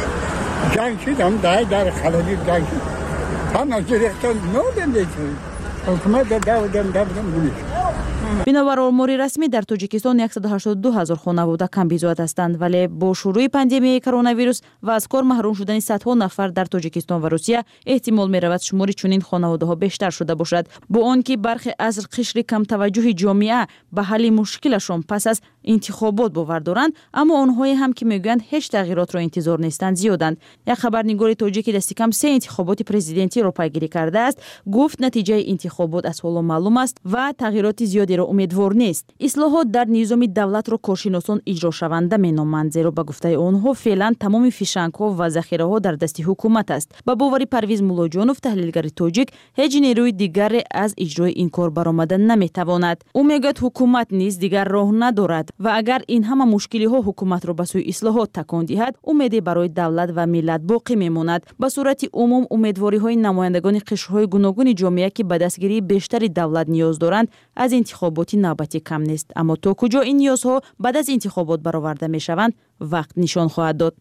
جنگ شدم در خلالی جنگ شد. هم از جریختان نودم دیگه. حکومت دادم نمیشه. بنابر آمار رسمی در تاجیکستان 182,000 خانواده کمبیزاعت هستند، ولی با شروع پاندمی کرونا ویروس و از کار محروم شدن صدها نفر در تاجیکستان و روسیه احتمال می‌رود شمار چنین خانواده‌ها بیشتر شده باشد. با آنکه برخی از قشر کم توجه جامعه به حل مشکلشان پس از انتخابات باور دارند، اما آنهایی هم که میگویند هیچ تغییرات را انتظار نیستند زیادند. یک خبرنگار تاجیک دست کم 3 انتخابات پرزیدنتی را پیگیری کرده است، گفت نتیجه انتخابات از حالا معلوم است و تغییرات زیادی را امیدوار نیست. اصلاحات در نظام دولت را کارشناسان اجرا شونده مینامند، زیرا به گفته آنها فعلا تمام فیشنگ‌ها و ذخیره‌ها در دست حکومت است. با باور پرویز مولاجانوف تحلیلگر تاجیک هیچ نیروی دیگر از اجرای این کار برآمدن نمیتواند. او میگوید حکومت نیز دیگر راه ندارد و اگر این همه مشکل‌ها حکومت را به سوی اصلاحات تکان دهد امیدی برای دولت و ملت باقی میماند. به صورت عموم امیدواری‌های نمایندگان قشرهای گوناگون جامعه که به دستگیری بیشتری دولت نیاز دارند از انتخابات نوبتی کم نیست، اما تا کجا این نیازها بعد از انتخابات برآورده میشوند وقت نشان خواهد داد.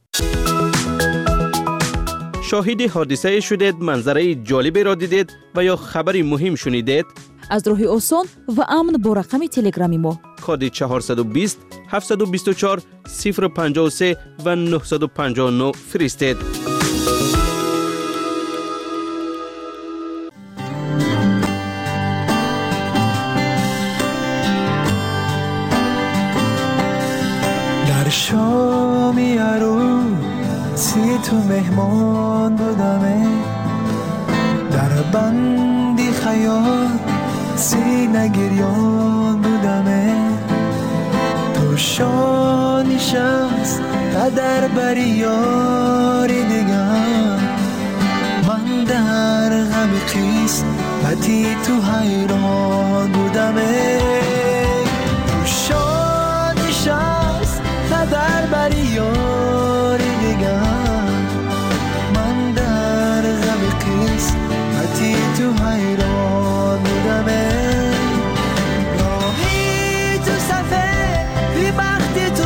شاهد حادثه شدید، منظره جالبی را دیدید و یا خبری مهم شنیدید؟ از راه آسان و امن با رقم تلگرامی ما کد 420 724 053 و 959 فرستید. شامی عروسی تو مهمان بودمه، در بندی خیال سینه گریان بودمه، تو روشا نشست در بری یاری دیگر من در غم قسمتی تو حیران بودم روشا نشست در بری یاری دیگر من در غم قسمتی تو حیران بودم راهی تو صفحه بی بختی تو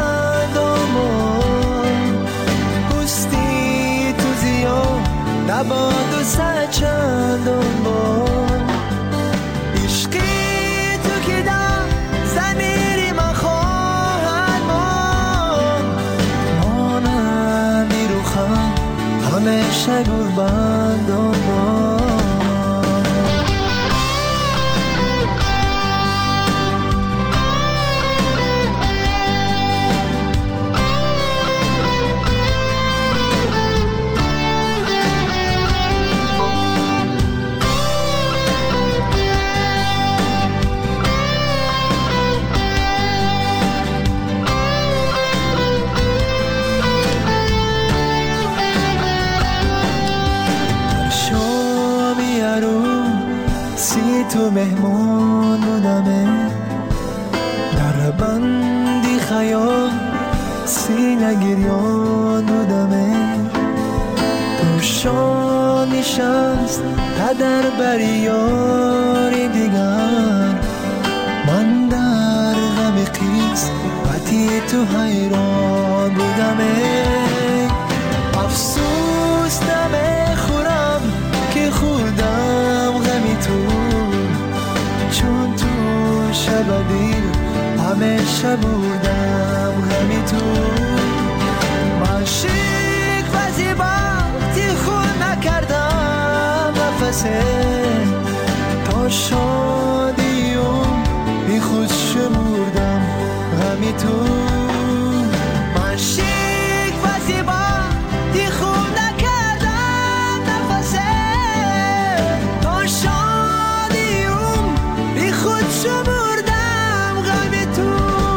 خندامون پستی تو زیاد نباد و سچندامون عشقی تو که دم زمیری من خواهد مانندی رو خم همیشه گربندامون تو مهمان بودمه در بندی خیال سینه گریان بودمه روشا نشست در بری یاری دیگر من در غم قسمتی تو حیران بودمه افسوس نمیخورم که خودم غمی تو چون تو شب دیر همیشه بودم غمی تو من شیک و زیباتی خود نکردم نفسه تا شادیم بی خود شمردم غمی تو من شیک و زیباتی خود نکردم نفسه تا شادیم بی خود شمردم غمی تو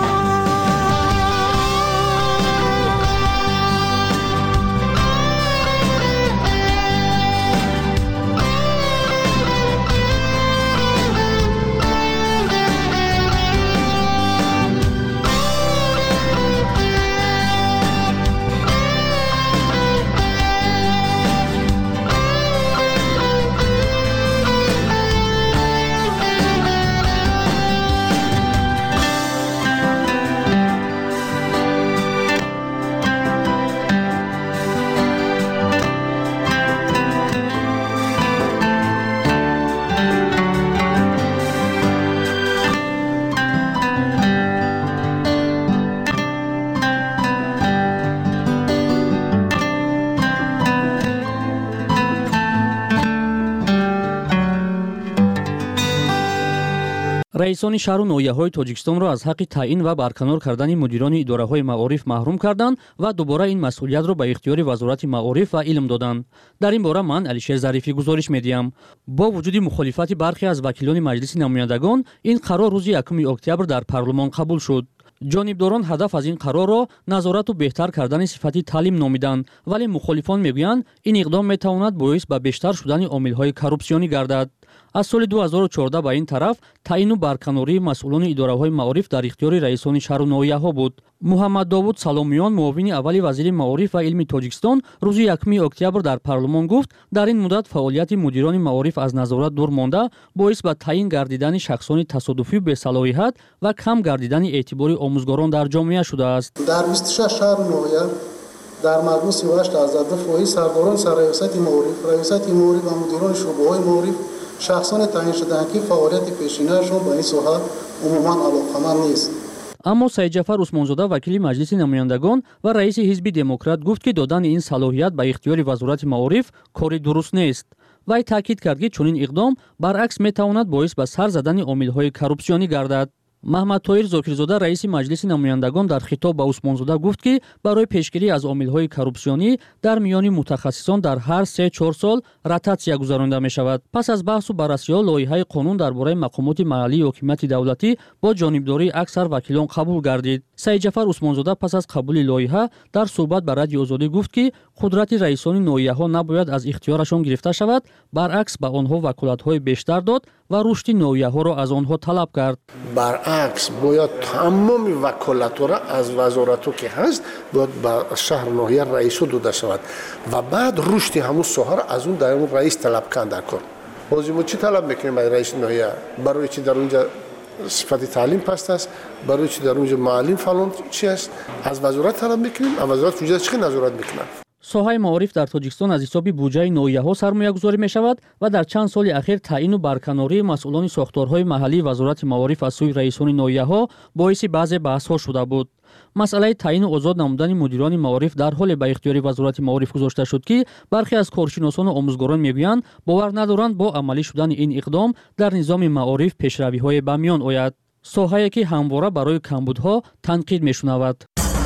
раисони шаҳру ноҳияҳои тоҷикистонро аз ҳаққи таъин ва барканор кардани мудирони идораҳои маориф маҳрум карданд ва дубора ин масъулиятро ба ихтиёри вазорати маориф ва илм доданд. Дар ин бора ман Алишер Зарифӣ гузориш медиҳам. Бо вуҷуди мухолифати бархе аз вакилони маҷлиси намояндагон ин қарор рӯзи 1 октябр дар парлумон қабул шуд. ҷонибдорон ҳадаф аз ин қарорро назорату беҳтар кардани сифати таълим номиданд, вале мухолифон мегӯянд ин иқдом метавонад боис ба бештар шудани омилҳои коррупсионӣ гардад. аз соли 2014 ба ин тараф таъину барканории масъулони идораҳои маориф дар ихтиёри раисони шаҳру ноҳияҳо буд. муҳаммад Довуд Саломиён, муовини аввали вазири маориф ва илми Тоҷикистон, рӯзи 1 октябр дар парлумон гуфт, дар ин муддат фаъолияти мудирони маориф аз назорат дур монда боис ба таъин гардидани шахсони тасодуфию бесалоҳият ва кам гардидани эътибори омӯзгорон дар ҷомеа шудааст. дар 26 шаҳру ноҳия дар маҷмӯъ 38% сардорон сарраёсати маориф, раёсати маориф ва мудирони шӯъбаҳои маориф шахсоне таъин шудаанд ки фаъолияти пешинаашон ба ин соҳа умуман алоқаманд нест. аммо Саидҷафар Усмонзода, вакили маҷлиси намояндагон ва раиси ҳизби демократ гуфт, ки додани ин салоҳият ба ихтиёри вазорати маориф кори дуруст нест. вай таъкид кард, ки чунин иқдом баръакс метавонад боис ба сар задани омилҳои коррупсионӣ гардад. محمد طاهر زاکرزاده رئیس مجلس نمایندگان در خطاب به عثمانزاده گفت که برای پیشگیری از عامل‌های کورپسیونی در میان متخصصان در هر 3-4 سال رتاتسیا گذرانده می شود. پس از بحث و بررسی لایحه قانون درباره مقامات محلی حکومت دولتی با جانبداری اکثر وکیلان قبول گردید. سید جعفر عثمانزاده پس از قبول لایحه در صحبت با رادیو آزادی گفت که قدرت رئیسان ناحیه‌ها نباید از اختیارشان گرفته شود، برعکس به آنها وکالت‌های بیشتر داد و رشد ناحیه‌ها را از آنها طلب کرد. برعکس باید تمام وکالت‌ها را از وزارت‌ها که هست باید به شهر ناحیه رئیس داده شود و بعد رشد همون ساحه را از اون در اون رئیس طلب کنده کن. بازی ما چی طلب می‌کنیم از رئیس ناحیه؟ برای چی در اونجا صفت تعلیم پست است، برای چی در اونجا معلم فلان چی است؟ از وزارت طلب می‌کنیم، از وزارت اونجا چی نظارت می‌کنه؟ ساحه معارف در تاجیکستان از حساب بودجه ناحیه‌ها سرمایه گذاری می شود و در چند سال اخیر تعیین و برکناری مسئولان ساختارهای محلی وزارت معارف از سوی رئیسان ناحیه‌ها باعث بعضی بحث‌ها شده بود. مسئله تعیین و آزاد نمودن مدیران معارف در حال به اختیار وزارت معارف گذاشته شد که برخی از کارشناسان و آموزگاران میگویند باور ندارند با عملی شدن این اقدام در نظام معارف پیشروی‌های به میان آید. ساحه‌ای که همواره برای کمبودها تنقید می‌شنود.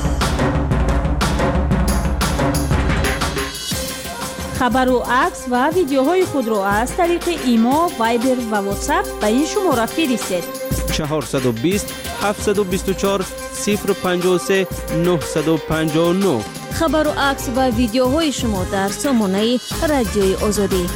خبر و عکس و ویدیوهای خود را از طریق ایما، وایبر و واتساپ به این شماره فرستید. 420 724 053 959. خبر و عکس و ویدیوهای شما در سامانه رادیوی آزادی.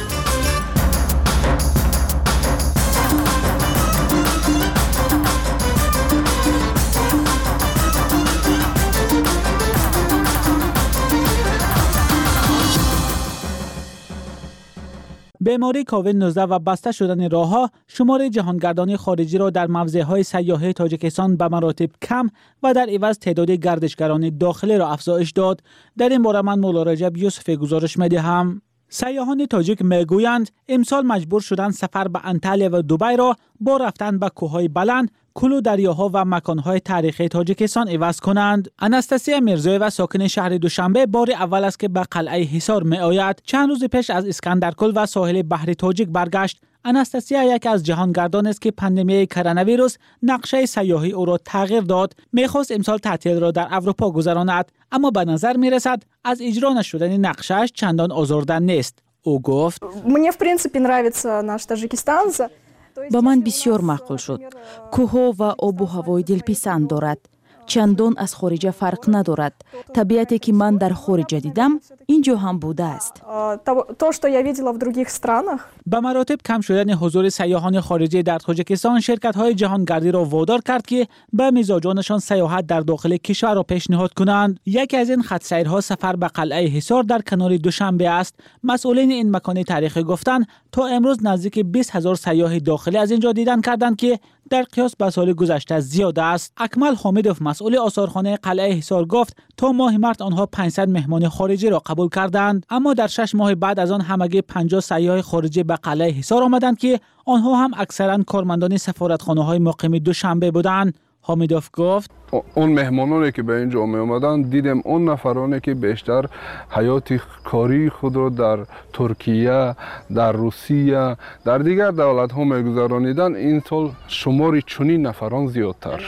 بیماری کووید 19 و بسته شدن راه‌ها شمار جهانگردان خارجی را در موضع‌های سیاحی تاجیکستان به مراتب کم و در عوض تعداد گردشگران داخلی را افزایش داد. در این باره من مولا رجب یوسف گزارش می‌دهم. سیاحان تاجیک میگویند امسال مجبور شدند سفر به انطالیه و دبی را با رفتن به کوههای بلند، کلو دریاها و مکانهای تاریخی تاجیکستان عوض کنند. اناستاسیا میرزایی و ساکن شهر دوشنبه بار اول است که به قلعه حصار می آید. چند روز پیش از اسکندرکل و ساحل بحر تاجیک برگشت. اناستاسیا یکی از جهانگردان است که پاندمی کرونا ویروس نقشه سیاحی او را تغییر داد. میخواست امسال تعطیل را در اروپا گذراند، اما به نظر میرسد از اجرا نشدن نقشه‌اش چندان آزرده نیست. او گفت: Мне в принципе нравится наш Таджикистан. با من بسیار معقول شد. کوه و آب و هوای دلپسند دارد. چندان از خارج فرق ندارد. طبیعتی که من در خارج دیدم اینجا هم بوده است. То, что я видела в других странах. به مراتب کم شدن حضور سیاحان خارجی در تاجیکستان شرکت‌های جهانگردی را وادار کرد که به مزاجانشان سیاحت در داخل کشور را پیشنهاد کنند. یکی از این خط سیرها سفر به قلعه حصار در کنار دوشنبه است. مسئولین این مکان تاریخی گفتند تا امروز نزدیک 20,000 سیاح داخلی از اینجا دیدن کردند که در قیاس به سال گذشته زیاد است. اکمل حامدوف مسئول آثارخانه قلعه حصار گفت تا ماه مارس آنها 500 مهمان خارجی را قبول کردند، اما در 6 ماه بعد از آن همگی 50 سیاح خارجی به قلعه حصار آمدند که آنها هم اکثرا کارمندان سفارتخانه‌های مقیم دوشنبه بودند. حامدوف گفت: اون مهمانانی که به اینجا می آمدن دیدم اون نفرانی که بیشتر حیات کاری خود را در ترکیه، در روسیه، در دیگر دولت ها می گذرانیدن. این سال شماری چنین نفران زیادتر.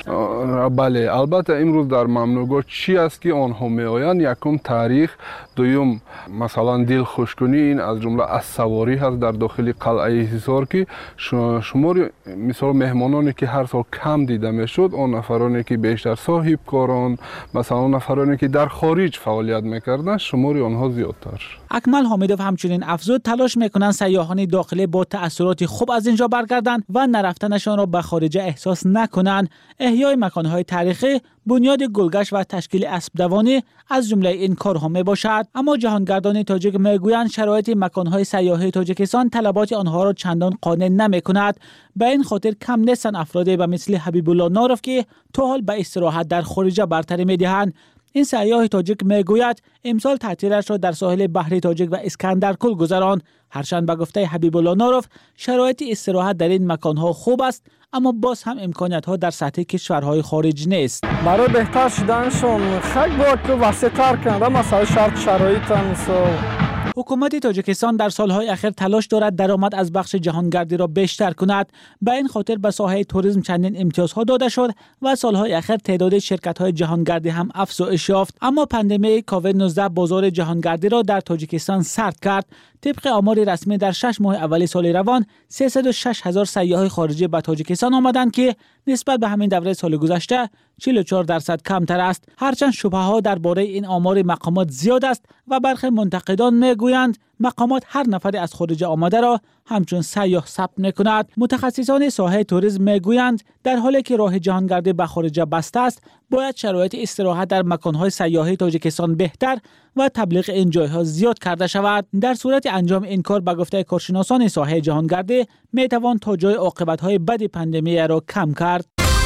بله، البته امروز در ممنوعگاه چی است که آنها می آیند؟ یکم تاریخ، دوم مثلا دل خوشکنی، این از جمله از سواری هست در داخل قلعه حصار که شماری مثلا مهمانانی که هر سال کم دیده می شد، اون نفرانی که بیشتر صاحب کاران، مثلا نفرانی که در خارج فعالیت میکردن، شماری آنها زیادتر. اکمل حامدوف همچنین افزود تلاش میکنند سیاحان داخلی با تأثیرات خوب از اینجا برگردند و نرفتنشان را به خارج احساس نکنند. احیای مکانهای تاریخی، بنیاد گلگشت و تشکیل اسب دوانی از جمله این کارها می باشد. اما جهانگردان تاجیک میگویند شرایط مکانهای سیاحی تاجیکستان طلبات آنها را چندان قانع نمیکند. به این خاطر کم نیستند افرادی به مثل حبیب الله ناروف که تا حال به استراحت در خارج برتری میدهند. این سیاح تاجیک میگوید امسال تعطیلش را در ساحل بحر تاجیک و اسکندرکل گذراند. هرچند به گفته حبیب الله ناروف شرایط استراحت در این مکانها خوب است، اما باز هم امکانیت‌ها در سطح کشورهای خارج نیست. برای بهتر شدنشون خیلی باید که وسیع‌تر کنند. مثلا شرایط مثل حکومت تاجیکستان در سالهای اخیر تلاش دارد درآمد از بخش جهانگردی را بیشتر کند. به این خاطر به ساحه توریسم چندین امتیازها داده شد و سالهای اخیر تعداد شرکت‌های جهانگردی هم افزایش یافت. اما پاندمی کووید 19 بازار جهانگردی را در تاجیکستان سرد کرد. طبق آمار رسمی در 6 ماه اول سال روان 306,000 سیاح خارجی به تاجیکستان آمدند که نسبت به همین دوره سال گذشته 44% کمتر است. هرچند شبهه‌ها درباره این آمار مقامات زیاد است و برخی منتقدان میگویند مقامات هر نفری از خارج آمده را همچون سیاح ثبت می‌کند. متخصصان ساحه توریسم میگویند در حالی که راه جهانگردی به خارج بسته است، باید شرایط استراحت در مکان‌های سیاحی تاجیکستان بهتر و تبلیغ این جای‌ها زیاد کرده شود. در صورت انجام این کار به گفته کارشناسان ساحه جهانگردی می‌توان تا جای عاقبت‌های بد پاندمی را کم کرد.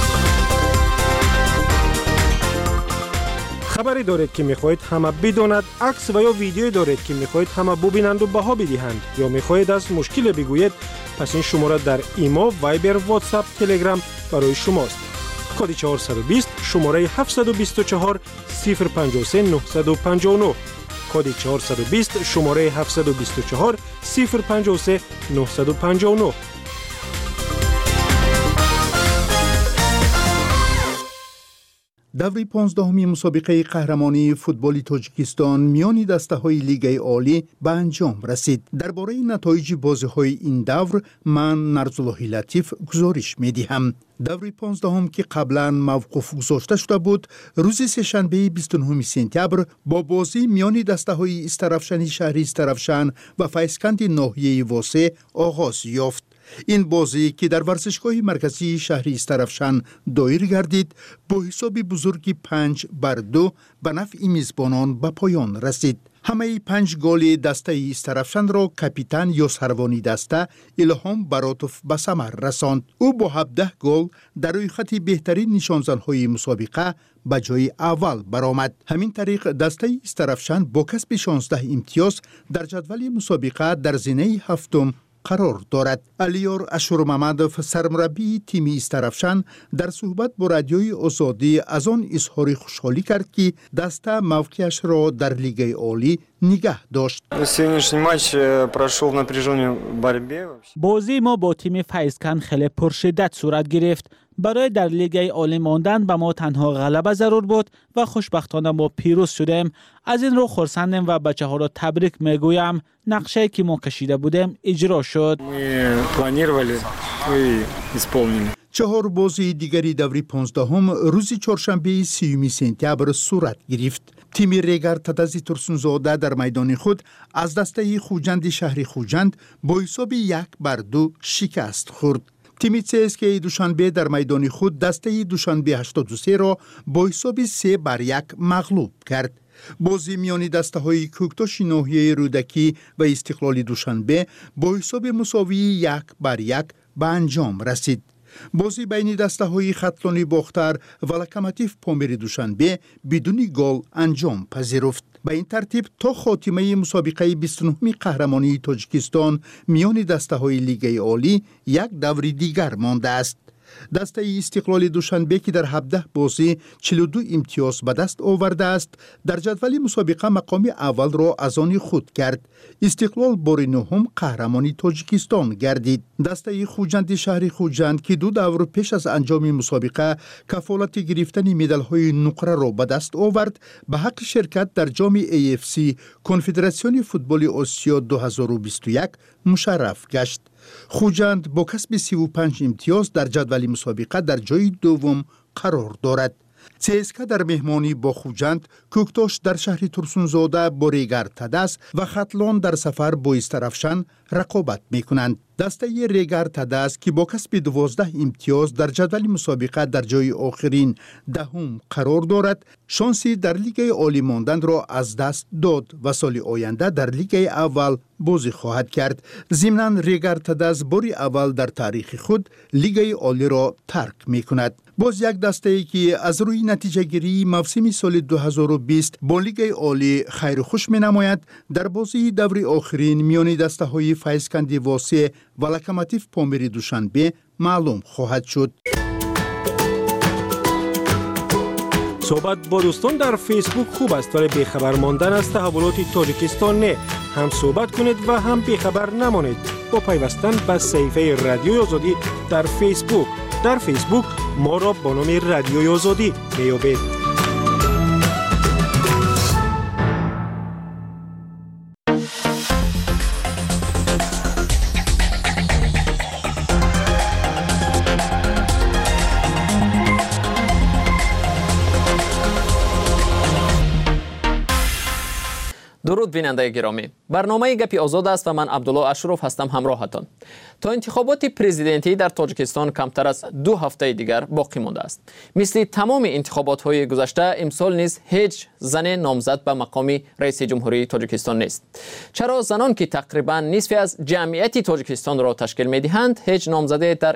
خبری دارید که میخواهید همه بداند، عکس و یا ویدیویی دارید که میخواهید همه ببینند و بها بدهند، یا میخواهید از مشکل بگویید، پس این شماره در ایما، وایبر، واتساپ، تلگرام برای شماست. کد 420 شماره 724 053 959. کد 420 شماره 724 053 959. دوره 15 مسابقه قهرمانی فوتبال تاجیکستان میان دسته‌های لیگ عالی به انجام رسید. درباره نتایج بازی‌های این دور من نرزالله لطیف گزارش می‌دهم. دوره 15 که قبلا موقوف گذاشته شده بود، روز سه‌شنبه 29 سپتامبر با بازی میان دسته‌های استرافشان شهری استرافشان و فیضکند ناحیه واسه آغاز یافت. این بازی که در ورزشگاه مرکزی شهری استرافشان دایر گردید با حساب بزرگی 5-2 به نفع میزبانان به پایان رسید. همه 5 گل دسته استرافشان را کاپیتان یا سروانی دسته الهام براتوف به ثمر رساند. او با 17 گل در روی خط بهترین نشانزن‌های مسابقه به جای اول برآمد. همین طریق دسته استرافشان با کسب 16 امتیاز در جدول مسابقه در زینه هفتم قرار دارد. علیار اشورممدوف سرمربی تیم استرافشان در صحبت با رادیوی آزادی از آن اظهار خوشحالی کرد که دسته موقعش را در لیگ عالی نگه داشت. بازی ما با تیم فیضکند خیلی پرشدت صورت گرفت. برای در لیگ عالی ماندن به ما تنها غلبه ضرور بود و خوشبختانه ما پیروز شدیم. از این رو خرسندم و بچه ها را تبریک میگویم. نقشه که ما کشیده بودیم اجرا شد. 4 بازی دیگری دوره 15 روز چهارشنبه 30 سپتامبر صورت گرفت. تیم ریگر تدازی ترسونزاده در میدان خود از دسته خوجند شهری خوجند با حساب 1-2 شکست خورد. تیم CSKA دوشنبه در میدان خود دسته دوشنبه 83 را با حساب 3-1 مغلوب کرد. بازی میان دسته های کوکتاش ناحیه رودکی و استقلال دوشنبه با حساب مساوی 1-1 به انجام رسید. بازی بین دسته های خطلانی باختر و لکماتیف پامیر دوشنبه بدون گل انجام پذیرفت. به این ترتیب تا خاتمه مسابقه 29 قهرمانی تاجیکستان میان دسته های لیگ عالی یک دوره دیگر مانده است. دسته استقلال دوشنبه که در 17 بازی 42 امتیاز به دست آورده است، در جدول مسابقه مقام اول را از آن خود کرد. استقلال بار نهم قهرمانی تاجیکستان گردید. دسته خوجند شهری خوجند که 2 دور پیش از انجام مسابقه کفالت گرفتن مدال های نقره را به دست آورد، به حق شرکت در جام AFC کنفدراسیون فوتبال آسیا 2021 مشرف گشت. خوجند با کسب 35 امتیاز در جدول مسابقه در جای دوم قرار دارد. CSKA در مهمانی با خوجند، کوکتاش در شهر ترسونزاده با ریگر تداس و خطلان در سفر با استرافشان رقابت می کنند. دسته ریگر تداس که با کسب 12 امتیاز در جدول مسابقه در جای آخرین دهم قرار دارد، شانسی در لیگ عالی ماندن را از دست داد و سال آینده در لیگ اول بازی خواهد کرد. ضمناً ریگر تداس باری اول در تاریخ خود لیگ عالی را ترک می کند. باز یک دسته ای که از روی نتیجه گیری موسم سال 2020 با لیگ عالی خیر خوش می نماید، در بازی دوره آخرین میان دسته های فیضکند واسه و لکماتیف پامیر دوشنبه معلوم خواهد شد. صحبت با دوستان در فیسبوک خوب است، ولی بیخبر ماندن از تحولات تاجیکستان نه. هم صحبت کنید و هم بیخبر نمانید با پیوستن به صفحه رادیوی آزادی در فیسبوک. در فیسبوک ما را با نام رادیوی آزادی میابید. درود بیننده گرامی، برنامه گپی آزاد است و من عبدالله اشرف هستم همراهتان. تا انتخابات پرزیدنتی در تاجیکستان کمتر از 2 هفته دیگر باقی مانده است. مثل تمام انتخابات های گذشته امسال نیز هیچ زن نامزد به مقام رئیس جمهوری تاجیکستان نیست. چرا زنان که تقریبا نصف از جمعیت تاجیکستان را تشکیل می‌دهند هیچ نامزدی در